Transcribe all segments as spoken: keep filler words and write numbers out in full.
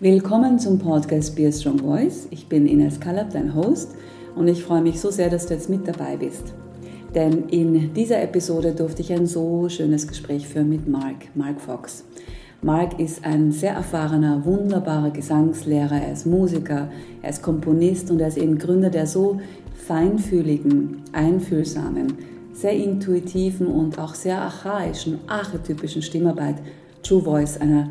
Willkommen zum Podcast Be a Strong Voice. Ich bin Ines Kallab, dein Host, und ich freue mich so sehr, dass du jetzt mit dabei bist. Denn in dieser Episode durfte ich ein so schönes Gespräch führen mit Mark, Mark Fox. Mark ist ein sehr erfahrener, wunderbarer Gesangslehrer, er ist Musiker, er ist Komponist und er ist eben Gründer der so feinfühligen, einfühlsamen, sehr intuitiven und auch sehr archaischen, archetypischen Stimmarbeit True Voice, einer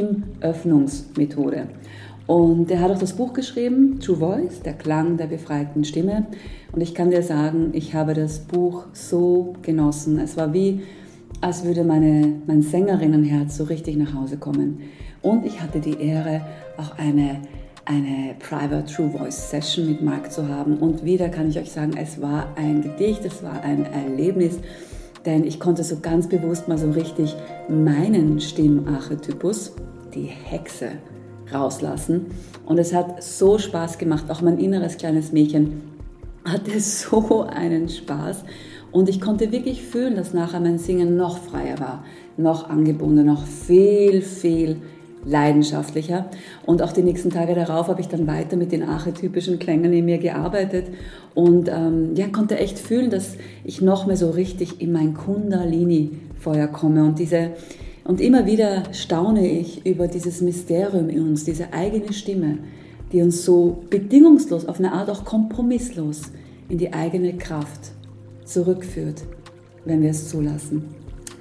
Stimmöffnungsmethode. Und er hat auch das Buch geschrieben, True Voice, der Klang der befreiten Stimme. Und ich kann dir sagen, ich habe das Buch so genossen. Es war wie, als würde meine, mein Sängerinnenherz so richtig nach Hause kommen. Und ich hatte die Ehre, auch eine, eine Private True Voice Session mit Mark zu haben. Und wieder kann ich euch sagen, es war ein Gedicht, es war ein Erlebnis. Denn ich konnte so ganz bewusst mal so richtig meinen Stimmarchetypus, die Hexe, rauslassen. Und es hat so Spaß gemacht. Auch mein inneres kleines Mädchen hatte so einen Spaß. Und ich konnte wirklich fühlen, dass nachher mein Singen noch freier war, noch angebundener, noch viel, viel leidenschaftlicher. Und auch die nächsten Tage darauf habe ich dann weiter mit den archetypischen Klängen in mir gearbeitet und ähm, ja, konnte echt fühlen, dass ich noch mehr so richtig in mein Kundalini-Feuer komme. Und, diese, und immer wieder staune ich über dieses Mysterium in uns, diese eigene Stimme, die uns so bedingungslos, auf eine Art auch kompromisslos in die eigene Kraft zurückführt, wenn wir es zulassen.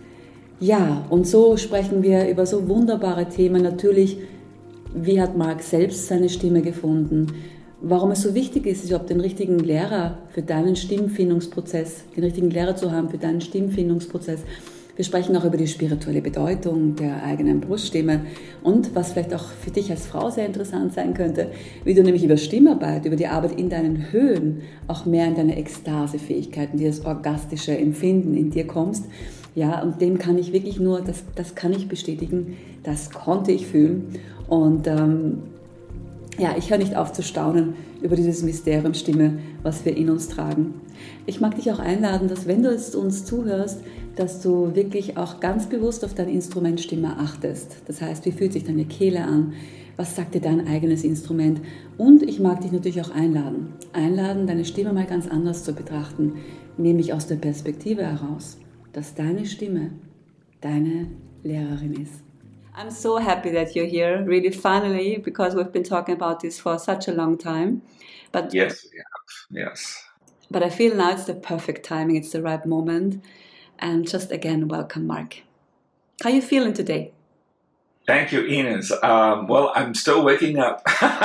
Ja, und so sprechen wir über so wunderbare Themen. Natürlich, wie hat Mark selbst seine Stimme gefunden? Warum es so wichtig ist, überhaupt den richtigen Lehrer für deinen Stimmfindungsprozess, den richtigen Lehrer zu haben für deinen Stimmfindungsprozess. Wir sprechen auch über die spirituelle Bedeutung der eigenen Bruststimme und was vielleicht auch für dich als Frau sehr interessant sein könnte, wie du nämlich über Stimmarbeit, über die Arbeit in deinen Höhen auch mehr in deine Ekstasefähigkeiten, dieses orgastische Empfinden in dir kommst. Ja, und dem kann ich wirklich nur, das, das kann ich bestätigen, das konnte ich fühlen. Und ähm, ja, ich höre nicht auf zu staunen über dieses Mysterium Stimme, was wir in uns tragen. Ich mag dich auch einladen, dass wenn du jetzt uns zuhörst, dass du wirklich auch ganz bewusst auf dein Instrument Stimme achtest. Das heißt, wie fühlt sich deine Kehle an? Was sagt dir dein eigenes Instrument? Und ich mag dich natürlich auch einladen. Einladen, deine Stimme mal ganz anders zu betrachten, nämlich aus der Perspektive heraus, dass deine Stimme deine Lehrerin ist. I'm so happy that you're here, really finally, because we've been talking about this for such a long time. But yes, we have. Yes. But I feel now it's the perfect timing, it's the right moment. And just again, welcome, Mark. How are you feeling today? Thank you, Ines. Um, well, I'm still waking up.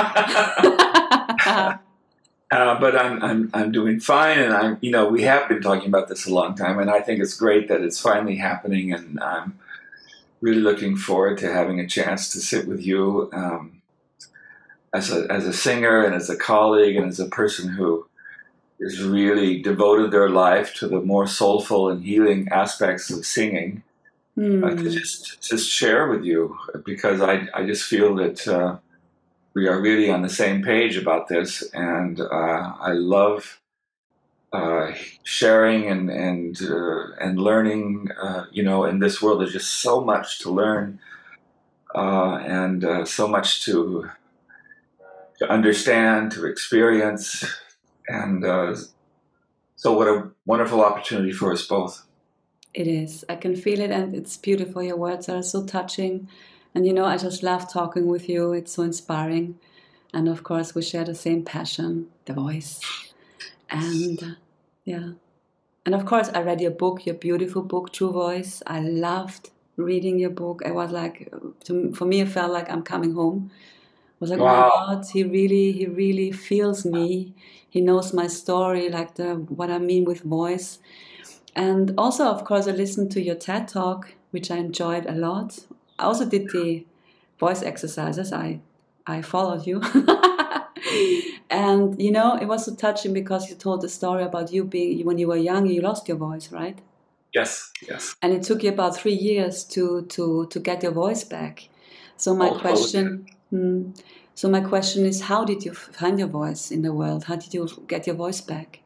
Uh, but I'm I'm I'm doing fine, and I'm you know we have been talking about this a long time, and I think it's great that it's finally happening, and I'm really looking forward to having a chance to sit with you um, as a as a singer and as a colleague and as a person who has really devoted their life to the more soulful and healing aspects of singing. Mm. Uh, to just just share with you, because I I just feel that. Uh, We are really on the same page about this, and uh, I love uh, sharing and and uh, and learning. Uh, you know, in this world, there's just so much to learn, uh, and uh, so much to to understand, to experience, and uh, so what a wonderful opportunity for us both. It is. I can feel it, and it's beautiful. Your words are so touching. And you know, I just love talking with you. It's so inspiring. And of course, we share the same passion, the voice. And uh, yeah. And of course, I read your book, your beautiful book, True Voice. I loved reading your book. I was like, to, for me, it felt like I'm coming home. I was like, wow. Oh my God, he really, he really feels me. He knows my story, like the what I mean with voice. And also, of course, I listened to your TED Talk, which I enjoyed a lot. I also did the voice exercises. I I followed you. And, you know, it was so touching because you told the story about you being, when you were young, you lost your voice, right? Yes, yes. And it took you about three years to, to, to get your voice back. So my oh, question, oh, yeah. hmm, so my question is, how did you find your voice in the world? How did you get your voice back?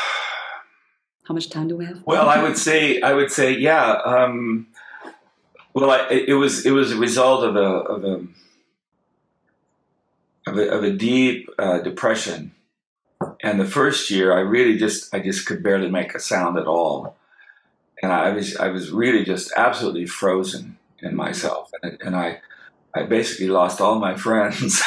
How much time do we have? Well, I would say, I would say, yeah. Um, Well, I, it was it was a result of a of a of a, of a deep uh, depression. And the first year, I really just I just could barely make a sound at all, and I was I was really just absolutely frozen in myself, and, and I I basically lost all my friends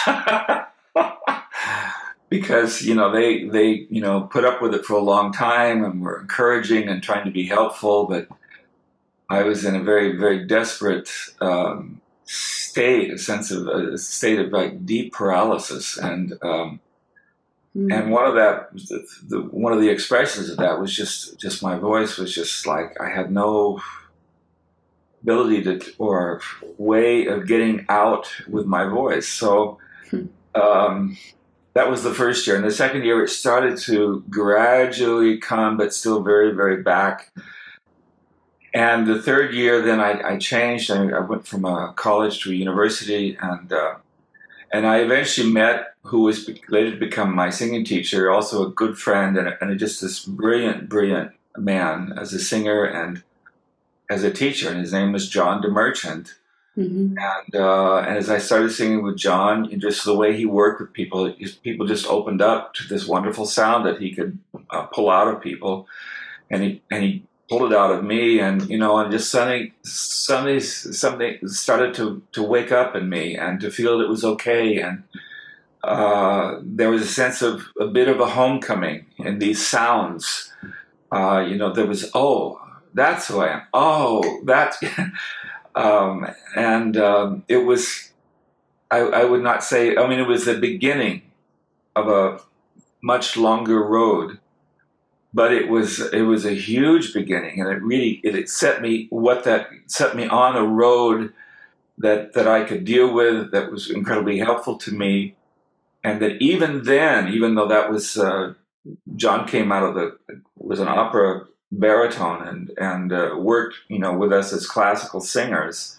because you know they they you know put up with it for a long time and were encouraging and trying to be helpful, but I was in a very very desperate um, state, a sense of a state of like deep paralysis, and. Um, And one of that, the, the, one of the expressions of that was just, just my voice was just like I had no ability to or way of getting out with my voice. So um, that was the first year, and the second year it started to gradually come, but still very, very back. And the third year, then I, I changed. I, I went from a college to a university, and uh, and I eventually met who was later to become my singing teacher, also a good friend and, and just this brilliant, brilliant man as a singer and as a teacher. And his name was John DeMerchant. Mm-hmm. And uh, and as I started singing with John, just the way he worked with people, people just opened up to this wonderful sound that he could uh, pull out of people. And he and he pulled it out of me, and you know, and just suddenly, suddenly something started to to wake up in me, and to feel it was okay, and uh, there was a sense of a bit of a homecoming in these sounds. Uh, you know, there was oh, that's who I am. Oh, that's, um, and um, it was. I, I would not say. I mean, it was the beginning of a much longer road. But it was it was a huge beginning, and it really it set me what that set me on a road that that I could deal with, that was incredibly helpful to me, and that even then, even though that was uh, John came out of the was an opera baritone and and uh, worked you know with us as classical singers.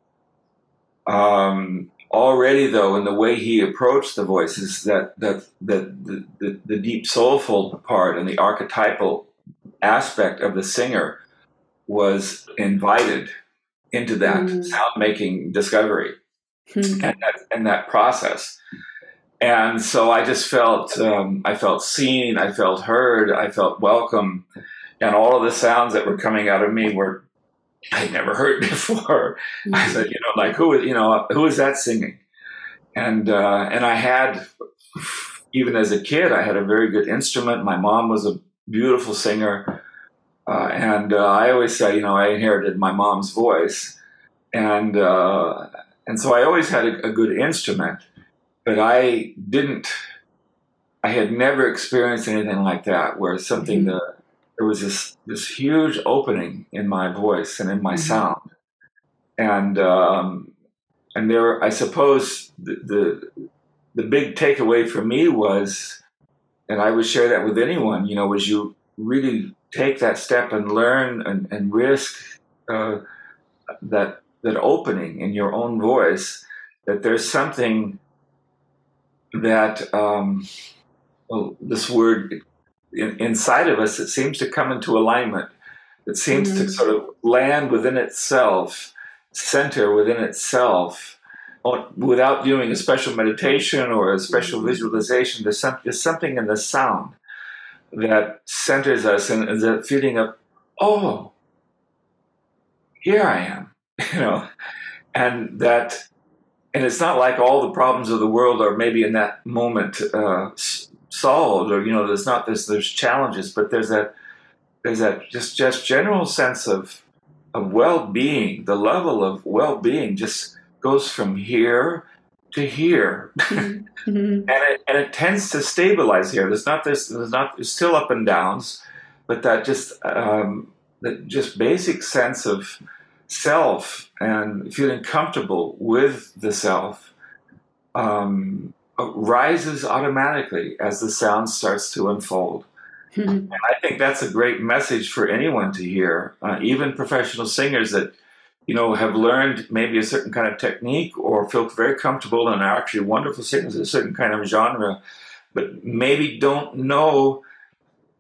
Um, Already, though, in the way he approached the voices, that that that the, the, the deep soulful part and the archetypal aspect of the singer was invited into that mm. sound-making discovery mm. and that and that process. And so I just felt um, I felt seen, I felt heard, I felt welcome, and all of the sounds that were coming out of me were I'd never heard before. Mm-hmm. I said, you know, like who is, you know, who is that singing? And uh, and I had, even as a kid, I had a very good instrument. My mom was a beautiful singer, uh, and uh, I always say, you know, I inherited my mom's voice, and uh, and so I always had a, a good instrument, but I didn't. I had never experienced anything like that, where something mm-hmm. that. There was this this huge opening in my voice and in my mm-hmm. sound, and um, and there, I suppose the, the the big takeaway for me was, and I would share that with anyone, you know, was you really take that step and learn and, and risk uh, that that opening in your own voice. That there's something that um, well, this word. In, inside of us, it seems to come into alignment. It seems mm-hmm. to sort of land within itself, center within itself, without doing a special meditation or a special mm-hmm. visualization. There's, some, there's something in the sound that centers us, and, and that feeling of, oh, here I am, you know, and that, and it's not like all the problems of the world are maybe in that moment uh, solved, or you know, there's not this there's challenges, but there's that there's that just just general sense of of well-being. The level of well-being just goes from here to here, mm-hmm. and it and it tends to stabilize here. There's not this there's not there's still up and downs, but that just um, that just basic sense of self and feeling comfortable with the self. Um, rises automatically as the sound starts to unfold. Mm-hmm. And I think that's a great message for anyone to hear, uh, even professional singers that, you know, have learned maybe a certain kind of technique or feel very comfortable and are actually wonderful singers in a certain kind of genre, but maybe don't know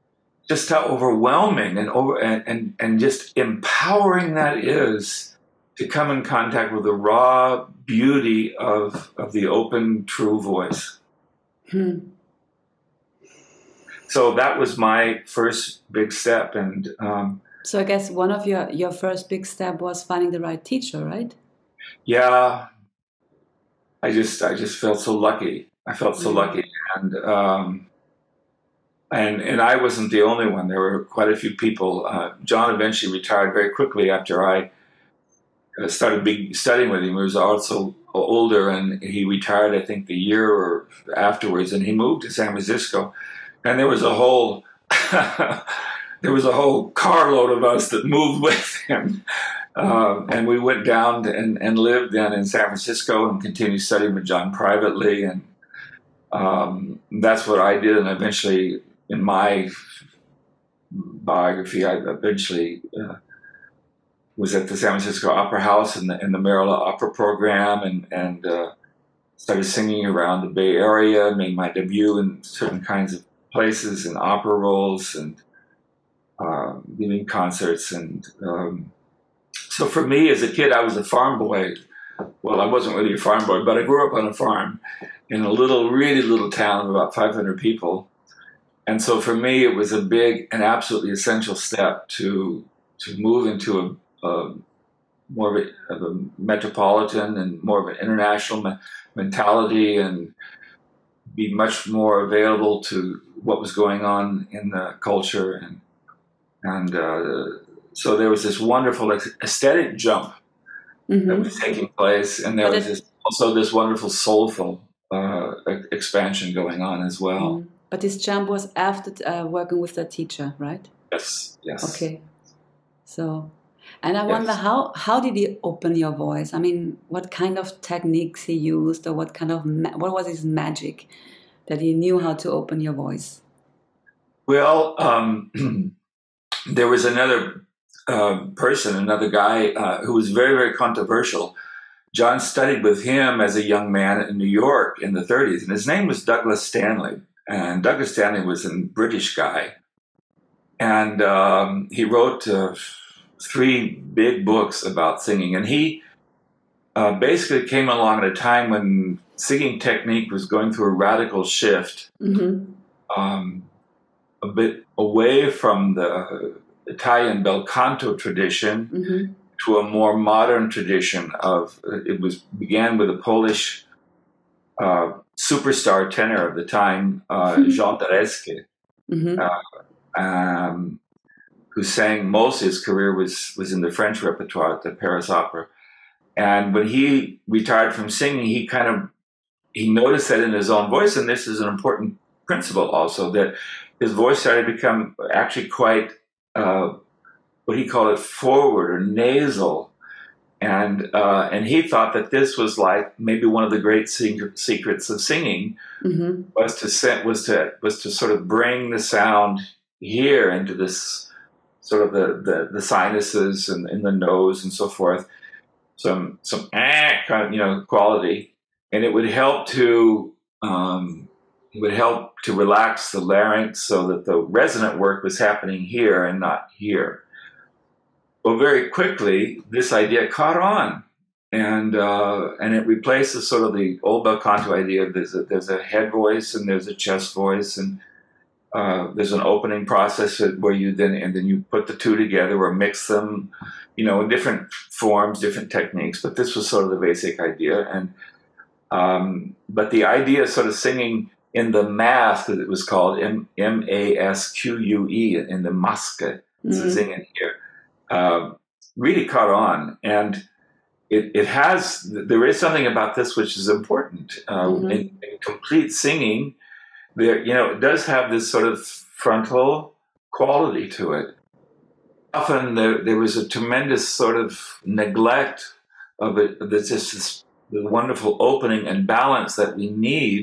just how overwhelming and over and, and, and just empowering that is to come in contact with the raw beauty of, of the open, true voice. Hmm. So that was my first big step. And um, so I guess one of your, your first big step was finding the right teacher, right? Yeah, I just I just felt so lucky. I felt so Mm. lucky, and um, and and I wasn't the only one. There were quite a few people. Uh, John eventually retired very quickly after I uh, started big studying with him. He was also older, and he retired, I think, the year or afterwards, and he moved to San Francisco. And there was a whole there was a whole carload of us that moved with him. Um, and we went down to, and, and lived then in San Francisco and continued studying with John privately. And um, that's what I did. And eventually, in my biography, I eventually uh, was at the San Francisco Opera House in the, in the Merola Opera program, and, and uh, started singing around the Bay Area, made my debut in certain kinds of places and opera roles, and uh, giving concerts. And um, so for me as a kid, I was a farm boy. Well, I wasn't really a farm boy, but I grew up on a farm in a little, really little town of about five hundred people. And so for me, it was a big and absolutely essential step to to move into a, a more of a, of a metropolitan and more of an international me- mentality, and be much more available to what was going on in the culture. And and uh, so there was this wonderful aesthetic jump Mm-hmm. that was taking place, and there But was it- this, also this wonderful soulful uh, e- expansion going on as well. Mm. But this jump was after uh, working with the teacher, right? Yes, yes. Okay. So, and I Yes. wonder how how did he open your voice? I mean, what kind of techniques he used, or what kind of ma- what was his magic that he knew how to open your voice? Well, um, there was another uh, person, another guy uh, who was very, very controversial. John studied with him as a young man in New York in the thirties, and his name was Douglas Stanley. And Douglas Stanley was a British guy, and um, he wrote uh, three big books about singing. And he uh, basically came along at a time when singing technique was going through a radical shift, Mm-hmm. um, a bit away from the Italian bel canto tradition Mm-hmm. to a more modern tradition of, it was began with a Polish uh, superstar tenor of the time, uh, Jean Tereske, Mm-hmm. uh, um, who sang most of his career was, was in the French repertoire at the Paris Opera. And when he retired from singing, he kind of, he noticed that in his own voice, and this is an important principle also, that his voice started to become actually quite, uh, what he called it, forward or nasal. And uh, and he thought that this was like maybe one of the great secret, secrets of singing, Mm-hmm. was to set, was to was to sort of bring the sound here into this sort of the the, the sinuses and in the nose and so forth, some some ah, kind of, you know, quality, and it would help to um, it would help to relax the larynx so that the resonant work was happening here and not here. Well, very quickly, this idea caught on, and uh, and it replaces sort of the old bel canto idea. There's a, there's a head voice and there's a chest voice, and uh, there's an opening process where you then and then you put the two together or mix them, you know, in different forms, different techniques. But this was sort of the basic idea, and um, but the idea of sort of singing in the mask, as it was called, M M A S Q U E, in the maske, Mm-hmm. singing here. Uh, really caught on, and it, it has, there is something about this which is important. Uh, Mm-hmm. in, in complete singing, there, you know, it does have this sort of frontal quality to it. Often there, there was a tremendous sort of neglect of it. There's just this, the wonderful opening and balance that we need,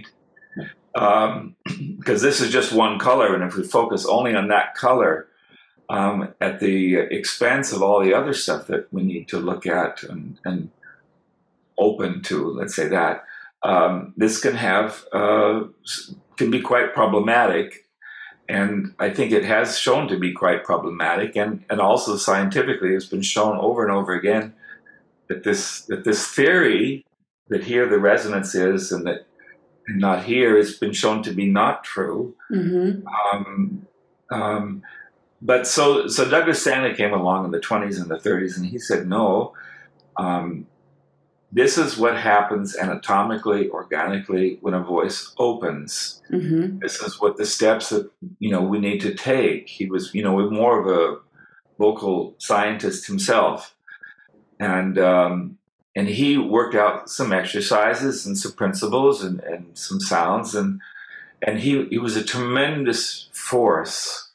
um, because this is just one color, and if we focus only on that color, Um, at the expense of all the other stuff that we need to look at and, and open to, let's say that, um, this can have, uh, can be quite problematic. And I think it has shown to be quite problematic. And, and also scientifically, it's been shown over and over again that this that this theory that here the resonance is and that and not here has been shown to be not true. Mm-hmm. Um, um, but so so Douglas Stanley came along in the twenties and the thirties, and he said, no, um, this is what happens anatomically, organically when a voice opens. Mm-hmm. This is what the steps that you know we need to take. He was you know more of a vocal scientist himself, and um, and he worked out some exercises and some principles and, and some sounds, and and he he was a tremendous force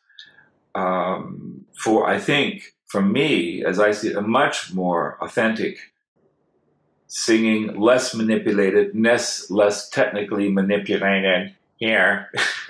um, for I think for me, as I see it, a much more authentic singing, less manipulated, less less technically manipulated here.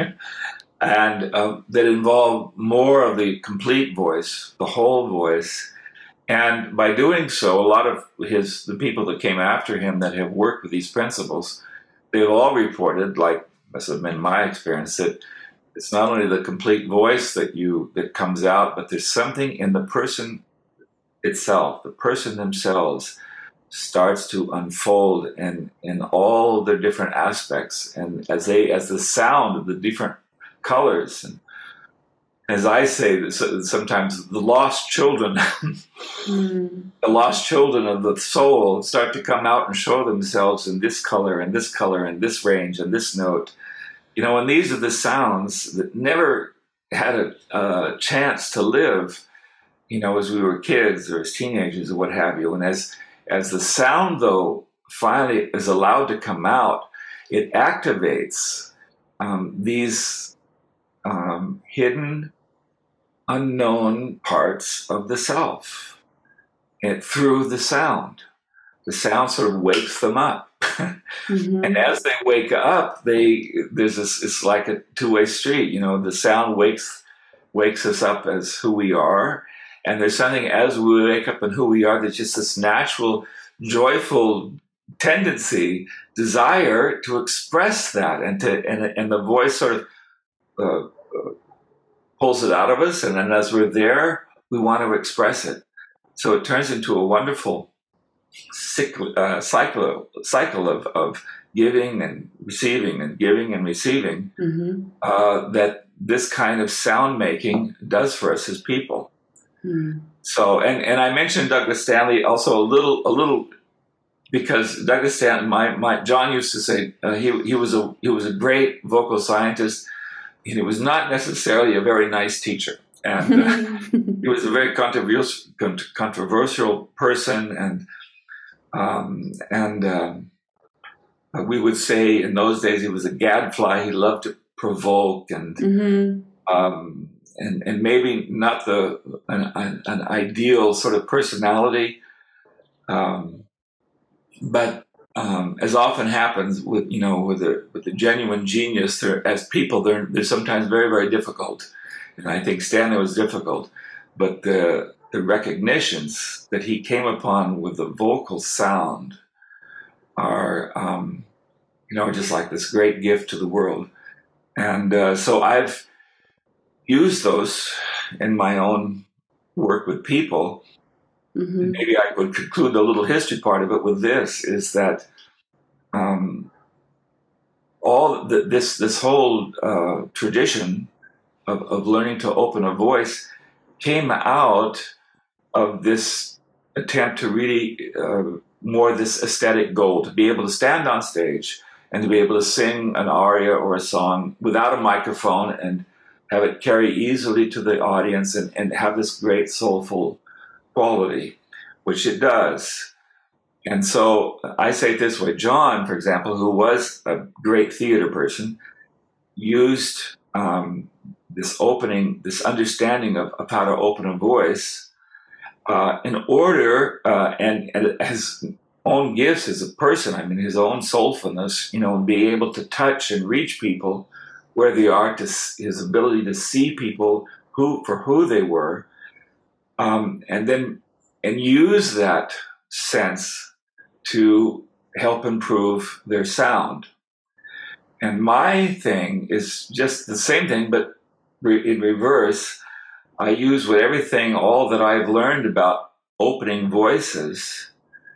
And uh, that involved more of the complete voice, the whole voice. And by doing so, a lot of his the people that came after him that have worked with these principles, they've all reported, like this has been my experience, that it's not only the complete voice that you that comes out, but there's something in the person itself, the person themselves starts to unfold in, in all their different aspects. And as they as the sound of the different colors, and as I say, sometimes the lost children, mm. the lost children of the soul start to come out and show themselves in this color and this color and this range and this note. You know, and these are the sounds that never had a, a chance to live, you know, as we were kids or as teenagers or what have you. And as as the sound, though, finally is allowed to come out, it activates um, these Um, hidden, unknown parts of the self and through the sound. The sound sort of wakes them up. Mm-hmm. And as they wake up, they there's this, it's like a two-way street. You know, the sound wakes wakes us up as who we are. And there's something as we wake up and who we are, there's just this natural, joyful tendency, desire to express that, and to and, and the voice sort of Uh, uh, pulls it out of us, and then as we're there, we want to express it. So it turns into a wonderful cycle, uh, cycle, cycle of, of giving and receiving and giving and receiving mm-hmm. uh, that this kind of sound making does for us as people. Mm. So, and, and I mentioned Douglas Stanley also a little, a little, because Douglas Stanley, my, my John used to say uh, he he was a he was a great vocal scientist. And he was not necessarily a very nice teacher, and uh, he was a very controversial, controversial person. And um, and um, we would say in those days he was a gadfly. He loved to provoke, and mm-hmm. um, and and maybe not the an, an ideal sort of personality, um, but. Um, as often happens with you know with a with a genuine genius, they're, as people they're they're sometimes very very difficult, and I think Stanley was difficult, but the the recognitions that he came upon with the vocal sound are um, you know just like this great gift to the world, and uh, so I've used those in my own work with people. Mm-hmm. Maybe I would conclude the little history part of it with this: is that um, all the, this this whole uh, tradition of, of learning to open a voice came out of this attempt to really uh, more this aesthetic goal, to be able to stand on stage and to be able to sing an aria or a song without a microphone and have it carry easily to the audience and, and have this great soulful quality, which it does. And so I say it this way: John, for example, who was a great theater person, used um, this opening, this understanding of, of how to open a voice uh, in order, uh, and, and his own gifts as a person, I mean, his own soulfulness, you know, and be able to touch and reach people where they are, to his ability to see people who for who they were, um, and then and use that sense to help improve their sound. And my thing is just the same thing, but re- in reverse. I use with everything, all that I've learned about opening voices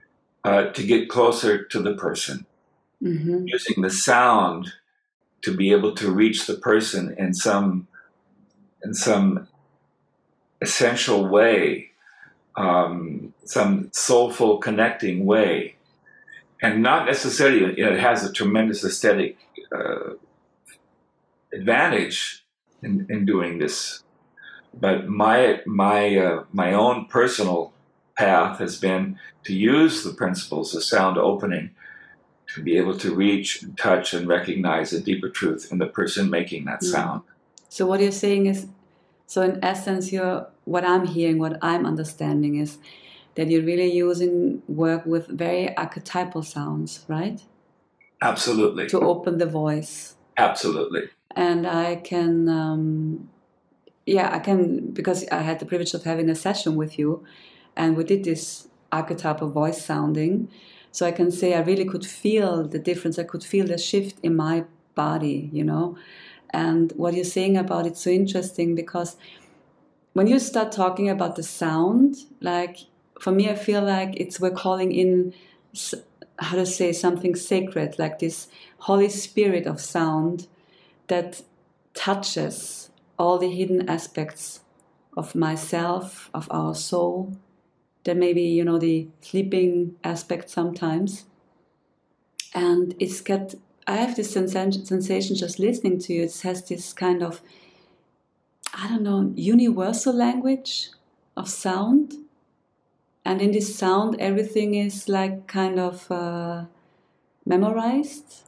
uh, to get closer to the person, Mm-hmm. using the sound to be able to reach the person in some in some essential way, um, some soulful connecting way, and not necessarily, you know, it has a tremendous aesthetic uh, advantage in, in doing this. But my my uh, my own personal path has been to use the principles of sound opening to be able to reach and touch and recognize a deeper truth in the person making that Mm. sound. So what you're saying is, so in essence, you're what I'm hearing, what I'm understanding is that you're really using work with very archetypal sounds, right? Absolutely. To open the voice. Absolutely. And I can, um, yeah, I can, because I had the privilege of having a session with you, and we did this archetypal voice sounding. So I can say I really could feel the difference. I could feel the shift in my body, you know. And what you're saying about it's so interesting, because when you start talking about the sound, like for me, I feel like it's we're calling in, how to say, something sacred, like this Holy Spirit of sound that touches all the hidden aspects of myself, of our soul, that maybe, you know, the sleeping aspect sometimes. And it's got, I have this sens- sensation just listening to you. It has this kind of, I don't know, universal language of sound. And in this sound, everything is like kind of uh, memorized.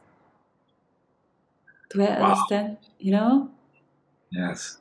Do I Wow. understand? You know? Yes.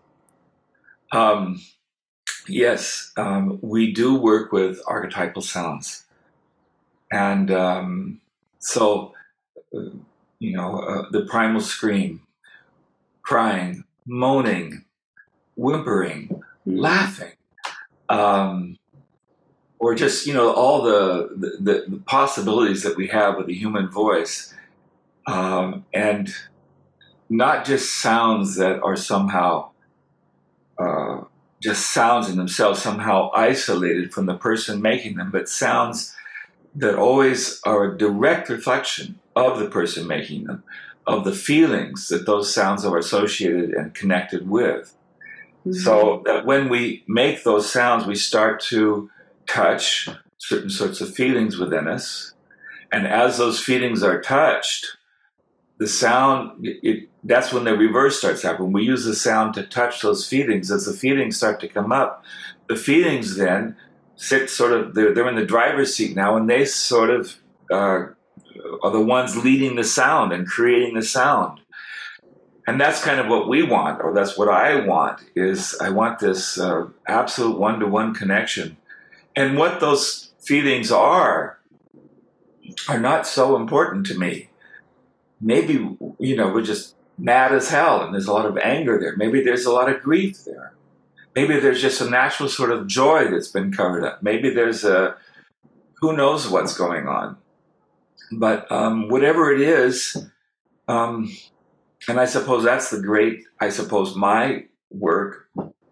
Um, yes, um, we do work with archetypal sounds. And um, so, uh, you know, uh, the primal scream, crying, moaning, whimpering, Mm. laughing, um, or just, you know, all the, the, the possibilities that we have with the human voice. Um, and not just sounds that are somehow uh, just sounds in themselves, somehow isolated from the person making them, but sounds that always are a direct reflection of the person making them, of the feelings that those sounds are associated and connected with. Mm-hmm. So that when we make those sounds, we start to touch certain sorts of feelings within us. And as those feelings are touched, the sound, it, it, that's when the reverse starts happening. We use the sound to touch those feelings. As the feelings start to come up, the feelings then sit sort of, they're, they're in the driver's seat now, and they sort of uh, are the ones leading the sound and creating the sound. And that's kind of what we want, or that's what I want, is I want this uh, absolute one-to-one connection. And what those feelings are, are not so important to me. Maybe, you know, we're just mad as hell and there's a lot of anger there. Maybe there's a lot of grief there. Maybe there's just a natural sort of joy that's been covered up. Maybe there's a, who knows what's going on. But um, whatever it is, um, and I suppose that's the great, I suppose my work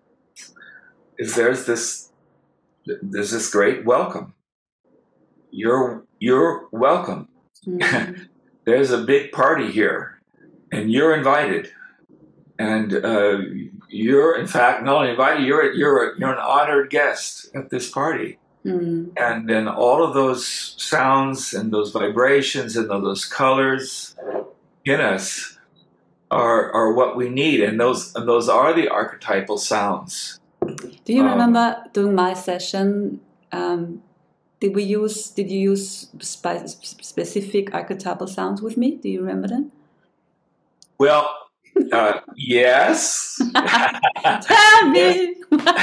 is there's this, there's this great welcome. You're, you're welcome. Mm-hmm. There's a big party here, and you're invited. And uh, you're, in fact, not only invited, you're you're you're an honored guest at this party. Mm. And then all of those sounds and those vibrations and those colors in us are are what we need, and those and those are the archetypal sounds. Do you um, remember during my session? Um, did we use? Did you use spe- specific archetypal sounds with me? Do you remember them? Well, uh, yes. Tell me.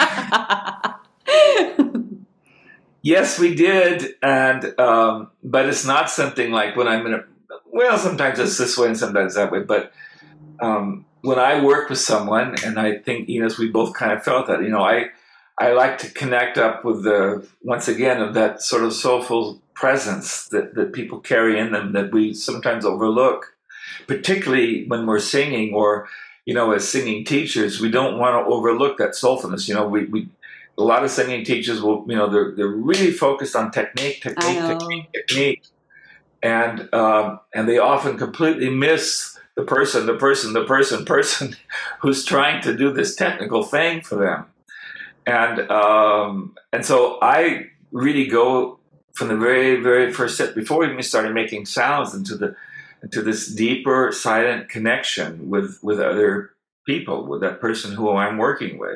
Yes, we did, and um, but it's not something like when I'm in a. Well, sometimes it's this way and sometimes that way. But um, when I work with someone, and I think Ines, we both kind of felt that. You know, I I like to connect up with the once again of that sort of soulful presence that that people carry in them that we sometimes overlook. Particularly when we're singing, or, you know, as singing teachers, we don't want to overlook that soulfulness. You know, we, we a lot of singing teachers will, you know, they're they're really focused on technique, I technique, know. technique, technique, and um, and they often completely miss the person, the person, the person, person who's trying to do this technical thing for them. And um, and so I really go from the very, very first step, before we even started making sounds, into the into this deeper, silent connection with with other people, with that person who I'm working with.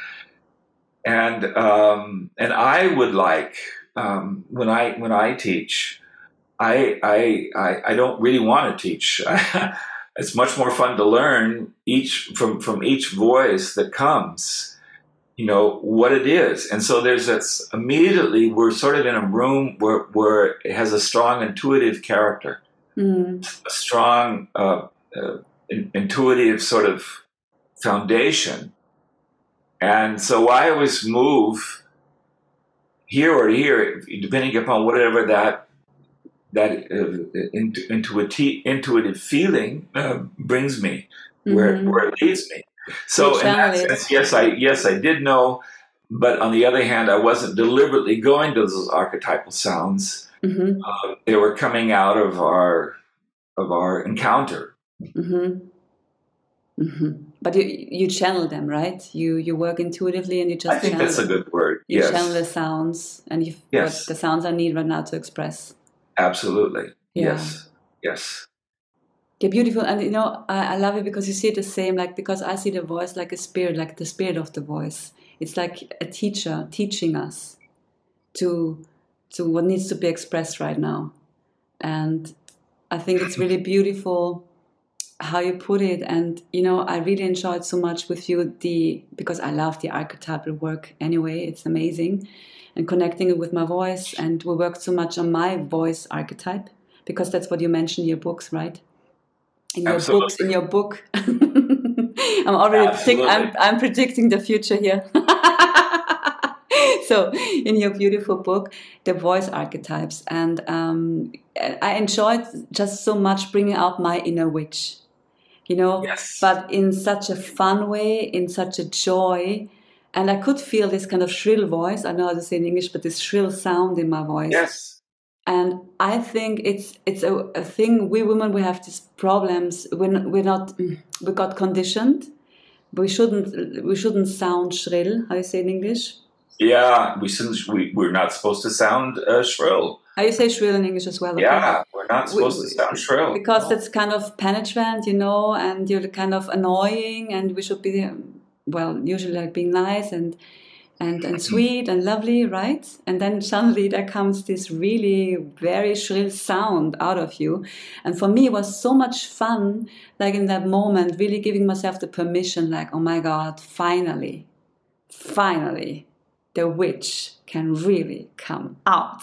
And um, and I would like um, when I when I teach, I I I, I don't really want to teach. It's much more fun to learn each from from each voice that comes, you know, what it is. And so there's this, immediately we're sort of in a room where, where it has a strong intuitive character, Mm. a strong uh, uh, in, intuitive sort of foundation. And so I always move here or here, depending upon whatever that that uh, intu- intuitive, intuitive feeling uh, brings me, where, Mm-hmm. where it leads me. So You in that channel it. sense, yes, I yes I did know, but on the other hand, I wasn't deliberately going to those archetypal sounds. Mm-hmm. Uh, they were coming out of our of our encounter. Mm-hmm. Mm-hmm. But you you channel them, right? You you work intuitively and you just I think channel that's a it. good word. You Yes, channel the sounds and you yes, what the sounds I need right now to express. absolutely. Yeah. Yes, yes, They're beautiful, and you know I, I love it because you see it the same. Like, because I see the voice like a spirit, like the spirit of the voice. It's like a teacher teaching us to to what needs to be expressed right now, and I think it's really beautiful how you put it. And you know I really enjoyed so much with you the because I love the archetypal work anyway. It's amazing, and connecting it with my voice. And we worked so much on my voice archetype because that's what you mentioned in your books, right? In your absolutely, books, in your book. I'm already predict, absolutely. I'm I'm predicting the future here. So in your beautiful book, the voice archetypes, and um, I enjoyed just so much bringing out my inner witch, you know, Yes, but in such a fun way, in such a joy. And I could feel this kind of shrill voice. I know how to say it in English, but this shrill sound in my voice. yes, And I think it's it's a, a thing. We women, we have these problems. We're, we're not we got conditioned. We shouldn't we shouldn't sound shrill. How you say it in English? yeah. We shouldn't. We we're not supposed to sound uh, shrill. How you say shrill in English as well? Okay. Yeah, we're not We, supposed to we, sound shrill. because No. that's kind of penetrant, you know, and you're kind of annoying, and we should be, well, usually like being nice and and and sweet and lovely, right? And then suddenly there comes this really very shrill sound out of you. And for me, it was so much fun, like in that moment, really giving myself the permission, like, oh my God, finally, finally, the witch can really come out.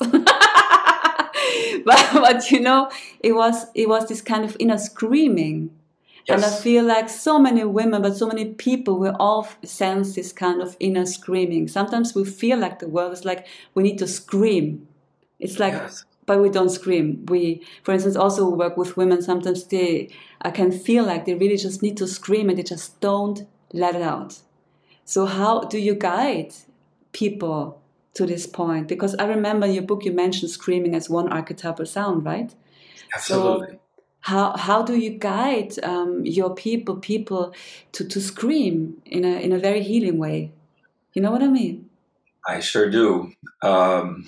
but, but you know, it was it was this kind of inner screaming. Yes. And I feel like so many women, but so many people, we all sense this kind of inner screaming. Sometimes we feel like the world is like we need to scream. It's like, Yes. but we don't scream. We, for instance, also work with women. Sometimes they, I can feel like they really just need to scream and they just don't let it out. So how do you guide people to this point? Because I remember in your book you mentioned screaming as one archetypal sound, right? Absolutely. So how how do you guide um, your people people to, to scream in a in a very healing way? You know what I mean? I sure do. Um,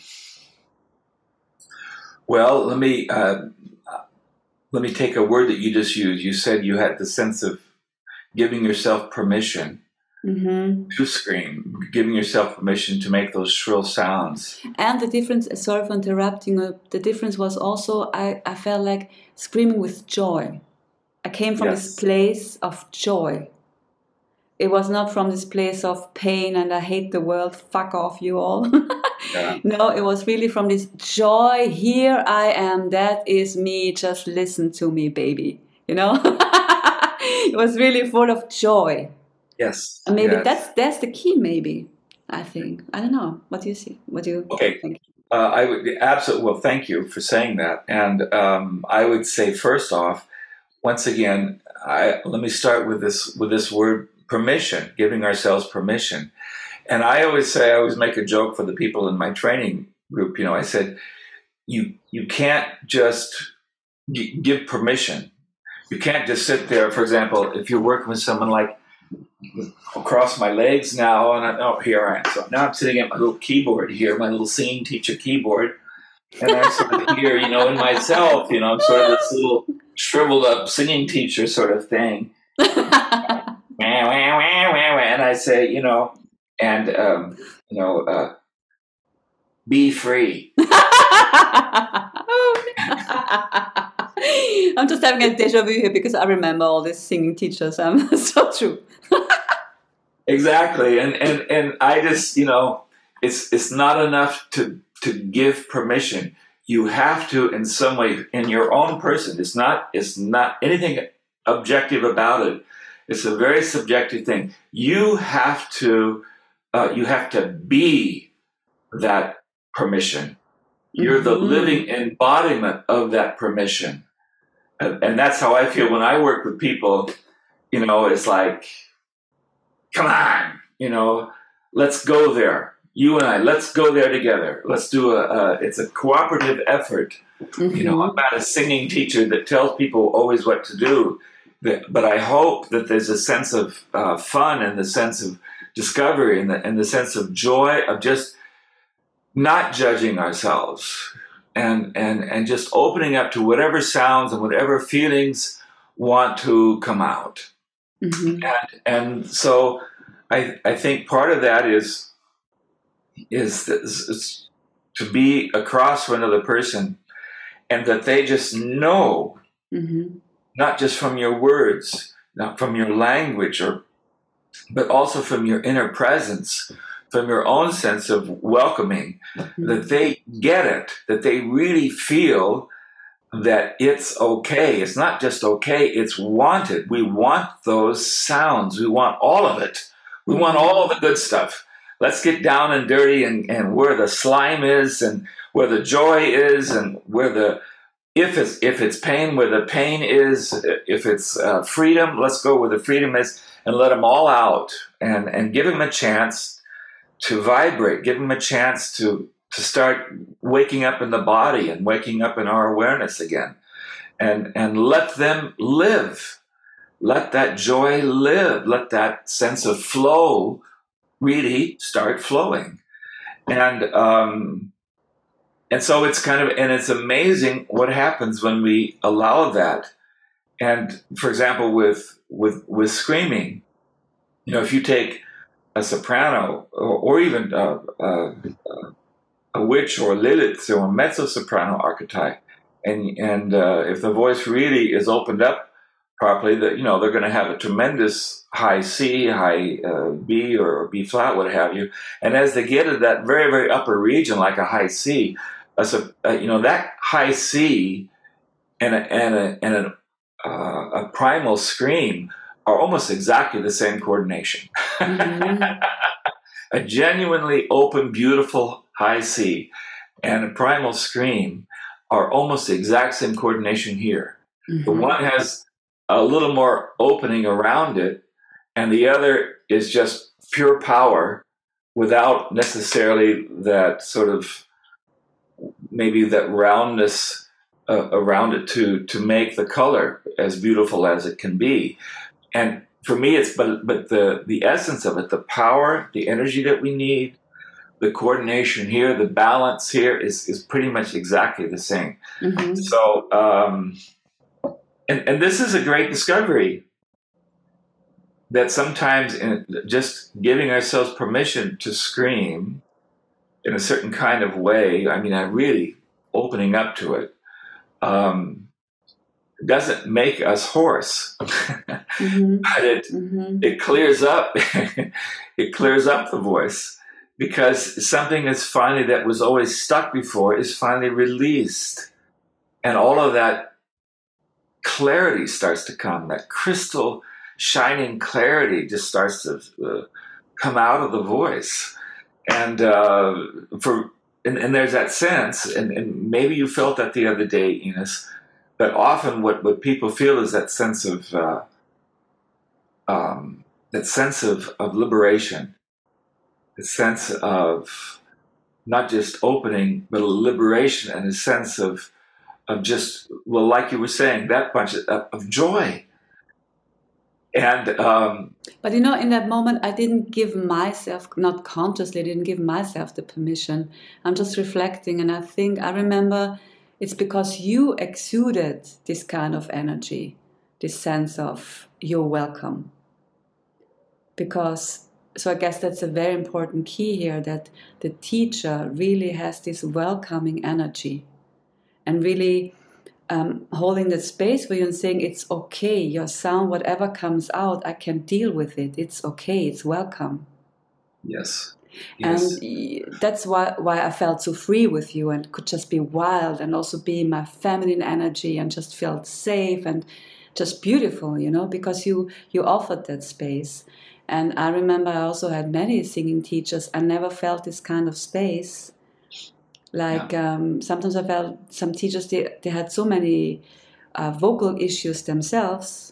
well, let me uh, let me take a word that you just used. You said you had the sense of giving yourself permission Mm-hmm. to scream, giving yourself permission to make those shrill sounds. And the difference, sorry for interrupting, uh, the difference was also I, I felt like screaming with joy. I came from Yes. this place of joy. It was not from this place of pain and I hate the world, fuck off you all. Yeah. No, it was really from this joy. Here I am, that is me, just listen to me, baby. You know? It was really full of joy. Yes. And maybe yes. that's that's the key, maybe. I think. I don't know. What do you see? What do you Okay. think? Uh, I would absolutely. Well, thank you for saying that. And um, I would say, first off, once again, I, let me start with this with this word permission, giving ourselves permission. And I always say, I always make a joke for the people in my training group. You know, I said, you you can't just g- give permission. You can't just sit there. For example, if you're working with someone like, across my legs now, and I, oh, here I am. So now I'm sitting at my little keyboard here, my little singing teacher keyboard, and I'm sort of here, you know, in myself, you know, I'm sort of this little shriveled up singing teacher sort of thing. And I say, you know, and, um, you know, uh, be free. I'm just having a deja vu here because I remember all these singing teachers. Um, so true. Exactly. And, and, and I just, you know, it's, it's not enough to, to give permission. You have to, in some way, in your own person, it's not, it's not anything objective about it. It's a very subjective thing. You have to, uh, you have to be that permission. You're the Mm-hmm. living embodiment of that permission. And, and that's how I feel when I work with people. You know, it's like, come on, you know, let's go there. You and I, let's go there together. Let's do a, a it's a cooperative effort. Mm-hmm. You know, I'm not a singing teacher that tells people always what to do. But I hope that there's a sense of uh, fun and the sense of discovery and the, and the sense of joy of just not judging ourselves and, and, and just opening up to whatever sounds and whatever feelings want to come out. Mm-hmm. And, and so I, I think part of that is, is, is, is to be across from another person and that they just know, Mm-hmm. not just from your words, not from your language, or but also from your inner presence, from your own sense of welcoming, Mm-hmm. that they get it, that they really feel that it's okay. It's not just okay, it's wanted. We want those sounds. We want all of it. We want all the good stuff. Let's get down and dirty and, and where the slime is and where the joy is and where the If it's if it's pain, where the pain is, if it's uh, freedom, let's go where the freedom is and let them all out and, and give them a chance to vibrate, give them a chance to, to start waking up in the body and waking up in our awareness again. And, and let them live. Let that joy live. Let that sense of flow really start flowing. And um And so it's kind of, and it's amazing what happens when we allow that. And for example, with with with screaming, you know, if you take a soprano or, or even a, a, a witch or a Lilith or a mezzo soprano archetype, and and uh, if the voice really is opened up properly, that you know they're going to have a tremendous high C, high uh, B or B flat, what have you. And as they get to that very very upper region, like a high C. So, uh, you know, that high C and a, and a, and a, uh, a primal scream are almost exactly the same coordination. Mm-hmm. A genuinely open, beautiful high C and a primal scream are almost the exact same coordination here. Mm-hmm. The one has a little more opening around it, and the other is just pure power without necessarily that sort of maybe that roundness uh, around it to to make the color as beautiful as it can be. And for me, it's but but the the essence of it, the power, the energy that we need, the coordination here, the balance here is is pretty much exactly the same. Mm-hmm. So, um, and and this is a great discovery that sometimes in just giving ourselves permission to scream in a certain kind of way, I mean, I really opening up to it, um, doesn't make us hoarse, Mm-hmm. but it Mm-hmm. it clears up, it clears up the voice because something is finally that was always stuck before is finally released, and all of that clarity starts to come. That crystal shining clarity just starts to uh, come out of the voice. And uh, for and, and there's that sense, and, and maybe you felt that the other day, Enos, but often what, what people feel is that sense of uh, um, that sense of, of liberation, a sense of not just opening, but a liberation and a sense of of just, well, like you were saying, that bunch of, of joy. And um, but you know, in that moment, I didn't give myself, not consciously, I didn't give myself the permission. I'm just reflecting, and I think I remember it's because you exuded this kind of energy, this sense of you're welcome. Because, so I guess that's a very important key here, that the teacher really has this welcoming energy and really um, holding that space for you and saying, it's okay, your sound, whatever comes out, I can deal with it. It's okay, it's welcome. Yes. Yes. And that's why, why I felt so free with you and could just be wild and also be my feminine energy and just felt safe and just beautiful, you know, because you, you offered that space. And I remember I also had many singing teachers. I never felt this kind of space. Like yeah. um, sometimes I felt some teachers, they, they had so many uh, vocal issues themselves.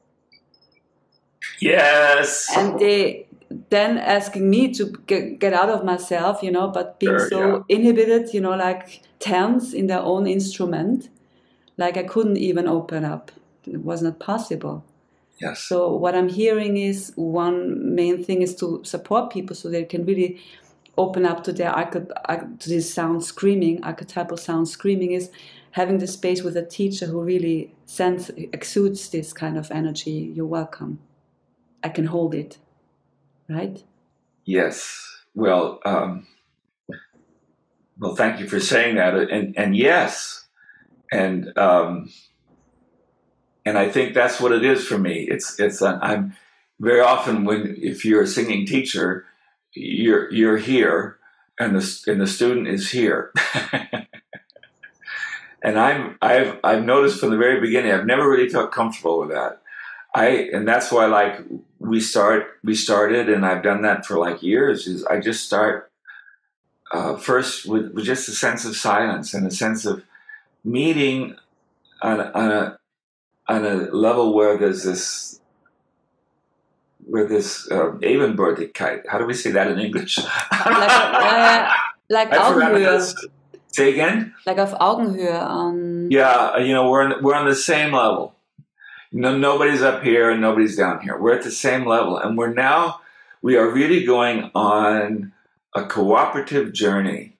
Yes. And they then asking me to get, get out of myself, you know, but being sure, so yeah. inhibited, you know, like tense in their own instrument. Like I couldn't even open up. It was not possible. Yes. So what I'm hearing is one main thing is to support people so they can really open up to their to this sound screaming, archetypal sound screaming, is having the space with a teacher who really sends, exudes this kind of energy. You're welcome. I can hold it. Right? Yes. Well, um, well, thank you for saying that. And, and yes. And, um, and I think that's what it is for me. It's, it's, uh, I'm very often when, if you're a singing teacher, you're, you're here and the, and the student is here. And I'm, I've, I've noticed from the very beginning, I've never really felt comfortable with that. I, and that's why, like, we start, we started, and I've done that for like years, is I just start uh, first with, with just a sense of silence and a sense of meeting on, on a, on a level where there's this, where this uh, Evenbördigkeit, how do we say that in English? Like, uh, like Augenhöhe. Say again? Like auf Augenhöhe. Um... Yeah, you know, we're on, we're on the same level. No, nobody's up here and nobody's down here. We're at the same level. And we're now, we are really going on a cooperative journey.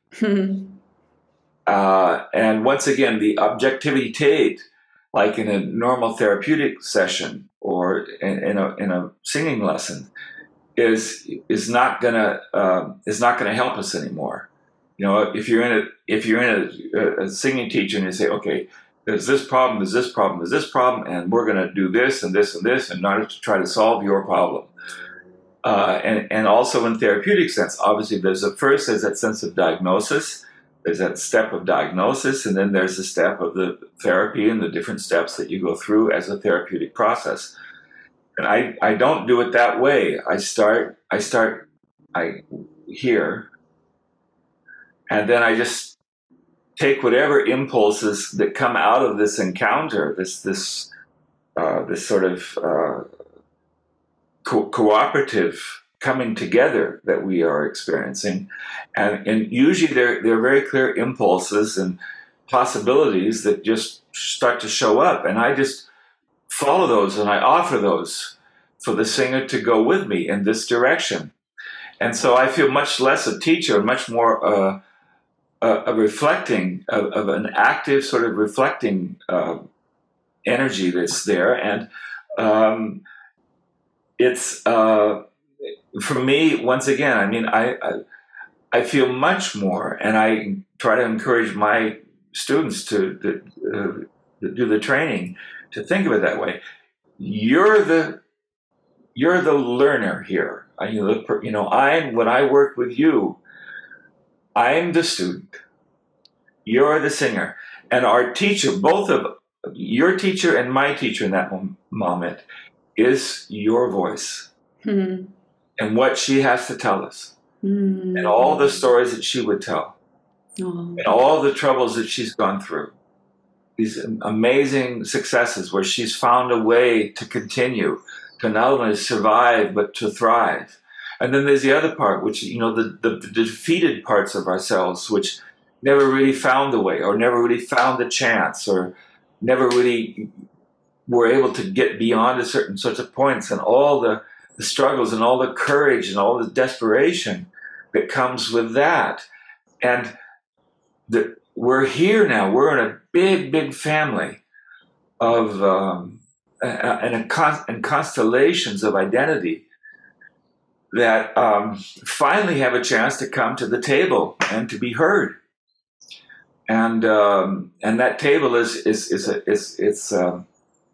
uh, and once again, the objectivity, like in a normal therapeutic session or in, in, a, in a singing lesson, is is not gonna uh, is not gonna help us anymore. You know, if you're in a if you're in a, a singing teacher and you say, okay, there's this problem, there's this problem, there's this problem, and we're going to do this and this and this in order to try to solve your problem. Uh, and, and also in therapeutic sense, obviously there's a first, there's that sense of diagnosis, there's that step of diagnosis, and then there's the step of the therapy and the different steps that you go through as a therapeutic process. And I, I don't do it that way. I start, I start, I hear, and then I just take whatever impulses that come out of this encounter, this this uh, this sort of uh, co- cooperative coming together that we are experiencing, and, and usually there there are very clear impulses and possibilities that just start to show up, and I just follow those and I offer those for the singer to go with me in this direction, and so I feel much less a teacher, much more. Uh, A, a reflecting, of, of an active sort of reflecting uh, energy that's there. And um, it's, uh, for me, once again, I mean, I, I I feel much more, and I try to encourage my students to, to, uh, to do the training, to think of it that way. You're the, you're the learner here. You look, you know, I, when I work with you, I'm the student. You're the singer. And our teacher, both of your teacher and my teacher in that moment, is your voice. Mm-hmm. And what she has to tell us. Mm-hmm. And all the stories that she would tell. Oh. And all the troubles that she's gone through. These amazing successes where she's found a way to continue, to not only survive, but to thrive. And then there's the other part, which, you know, the, the, the defeated parts of ourselves, which never really found the way, or never really found the chance, or never really were able to get beyond a certain sorts of points, and all the, the struggles and all the courage and all the desperation that comes with that. And the, we're here now. We're in a big, big family of um, and, a con- and constellations of identity that um, finally have a chance to come to the table and to be heard. And um, and that table is is is a, is it's um,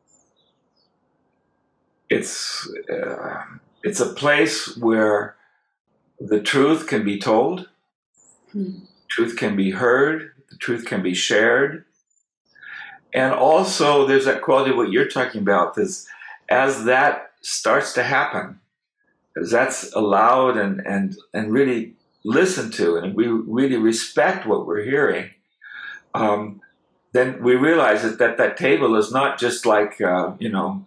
it's uh, it's a place where the truth can be told, hmm. truth can be heard, the truth can be shared, and also there's that quality of what you're talking about. Is as that starts to happen, as that's allowed and and and really listened to, and we really respect what we're hearing. Um, then we realize that, that that table is not just like, uh, you know,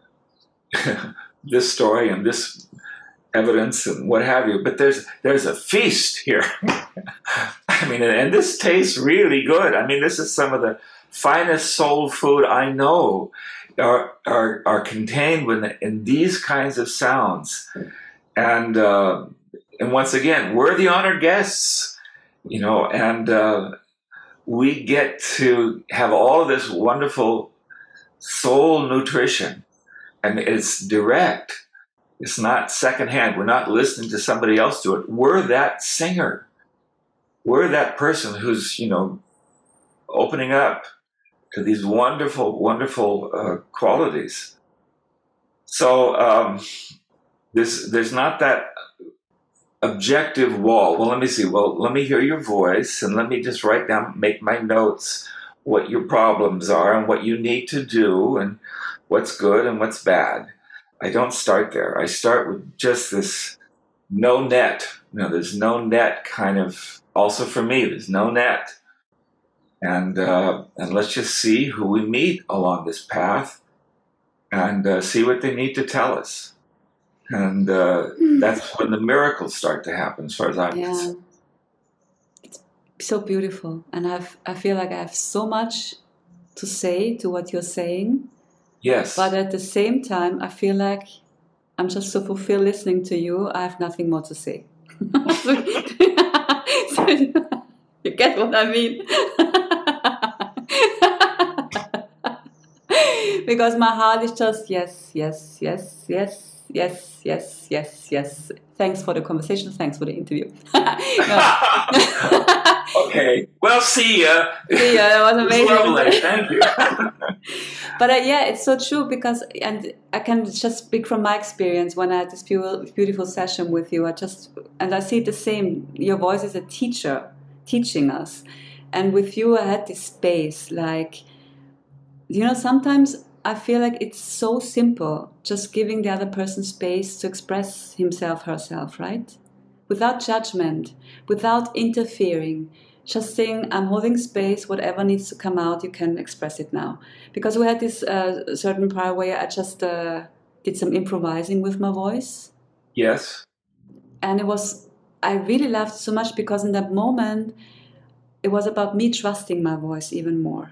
this story and this evidence and what have you, but there's there's a feast here. I mean, and, and this tastes really good. I mean, this is some of the finest soul food I know are are, are contained within in these kinds of sounds. And uh, and once again, we're the honored guests, you know, and uh, we get to have all of this wonderful soul nutrition, and it's direct. It's not secondhand. We're not listening to somebody else do it. We're that singer. We're that person who's, you know, opening up to these wonderful, wonderful uh, qualities. So um, there's there's not that objective wall. Well, let me see. Well, let me hear your voice, and let me just write down, make my notes, what your problems are and what you need to do and what's good and what's bad. I don't start there. I start with just this no net. You know, there's no net kind of, also for me, there's no net. And uh, and let's just see who we meet along this path and uh, see what they need to tell us. And uh, mm. that's when the miracles start to happen, as far as I'm yeah. concerned. It's so beautiful. And I've, I feel like I have so much to say to what you're saying. Yes. But at the same time, I feel like I'm just so fulfilled listening to you. I have nothing more to say. so, so, you get what I mean? Because my heart is just yes, yes, yes, yes. Yes, yes, yes, yes. Thanks for the conversation. Thanks for the interview. Okay. Well, see ya. See ya. It was amazing. It was lovely. Thank you. But uh, yeah, it's so true because, and I can just speak from my experience when I had this beautiful, beautiful session with you. I just, and I see it the same. Your voice is a teacher, teaching us. And with you, I had this space. Like, you know, sometimes I feel like it's so simple, just giving the other person space to express himself, herself, right? Without judgment, without interfering, just saying, I'm holding space, whatever needs to come out, you can express it now. Because we had this uh, certain part where I just uh, did some improvising with my voice. Yes. And it was, I really laughed so much because in that moment, it was about me trusting my voice even more.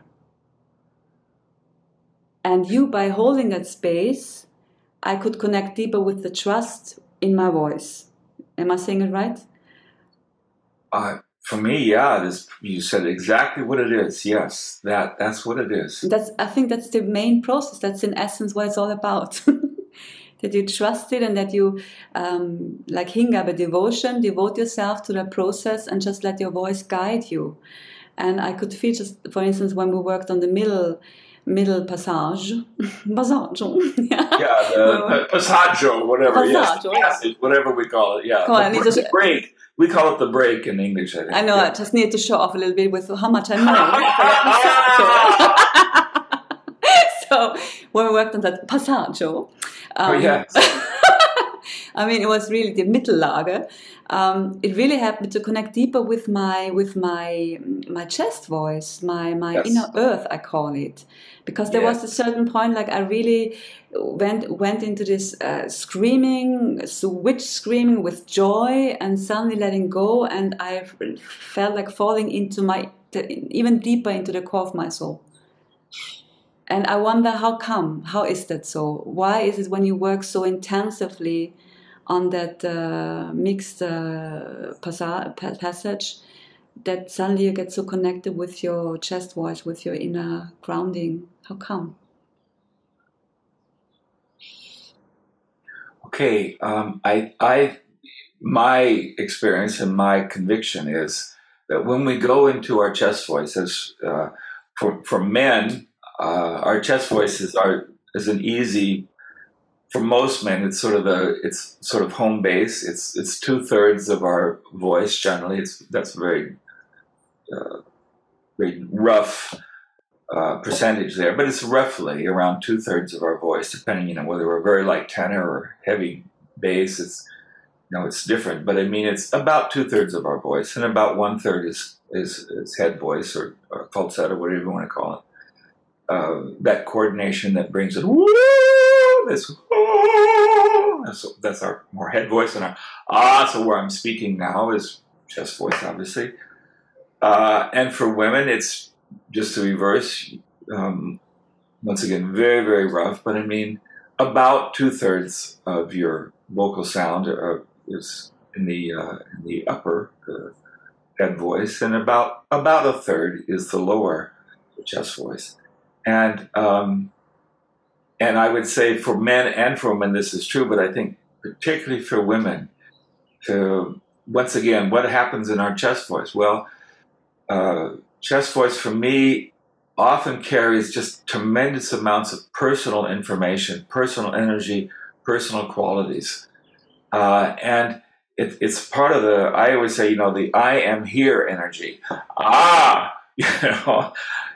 And you, by holding that space, I could connect deeper with the trust in my voice. Am I saying it right? Uh, for me, yeah, this, you said exactly what it is. Yes, that that's what it is. That's I think that's the main process. That's in essence what it's all about. That you trust it and that you, um, like Hingabe, devotion, devote yourself to the process and just let your voice guide you. And I could feel just, for instance, when we worked on the middle middle passage, passage, yeah, yeah, the passaggio, whatever, passaggio, yes, yes, whatever we call it, yeah, on, the, break, the break. We call it the break in English, I think. I know. Yeah. I just need to show off a little bit with how much I know. So when we worked on that passaggio, um, oh yes. I mean, it was really the Mittellage. um, it really helped me to connect deeper with my with my my chest voice, my my Yes. inner earth, I call it, because there was a Yes. certain point, like I really went went into this uh, screaming, switch screaming with joy, and suddenly letting go, and I felt like falling into my even deeper into the core of my soul. And I wonder, how come? How is that so? Why is it when you work so intensively on that uh, mixed uh, passa- pa- passage, that suddenly you get so connected with your chest voice, with your inner grounding? How come? Okay. Um, I, I, my experience and my conviction is that when we go into our chest voice, as uh, for for men, uh, our chest voices are is an easy. For most men, it's sort of a it's sort of home base. It's it's two thirds of our voice generally. It's that's very uh, very rough uh, percentage there, but it's roughly around two thirds of our voice, depending you know whether we're very light tenor or heavy bass. It's you know it's different, but I mean it's about two thirds of our voice, and about one third is is, is head voice or, or falsetto, whatever you want to call it. Uh, that coordination that brings it. This. That's, that's our more head voice, and our ah. So where I'm speaking now is chest voice, obviously. Uh, and for women, it's just the reverse. Um, once again, very very rough. But I mean, about two thirds of your vocal sound uh, is in the uh, in the upper the head voice, and about about a third is the lower the chest voice. And um, and I would say for men and for women this is true, but I think particularly for women, to once again, what happens in our chest voice? Well, uh, chest voice for me often carries just tremendous amounts of personal information, personal energy, personal qualities, uh, and it, it's part of the. I always say, you know, the "I am here" energy. Ah, you know,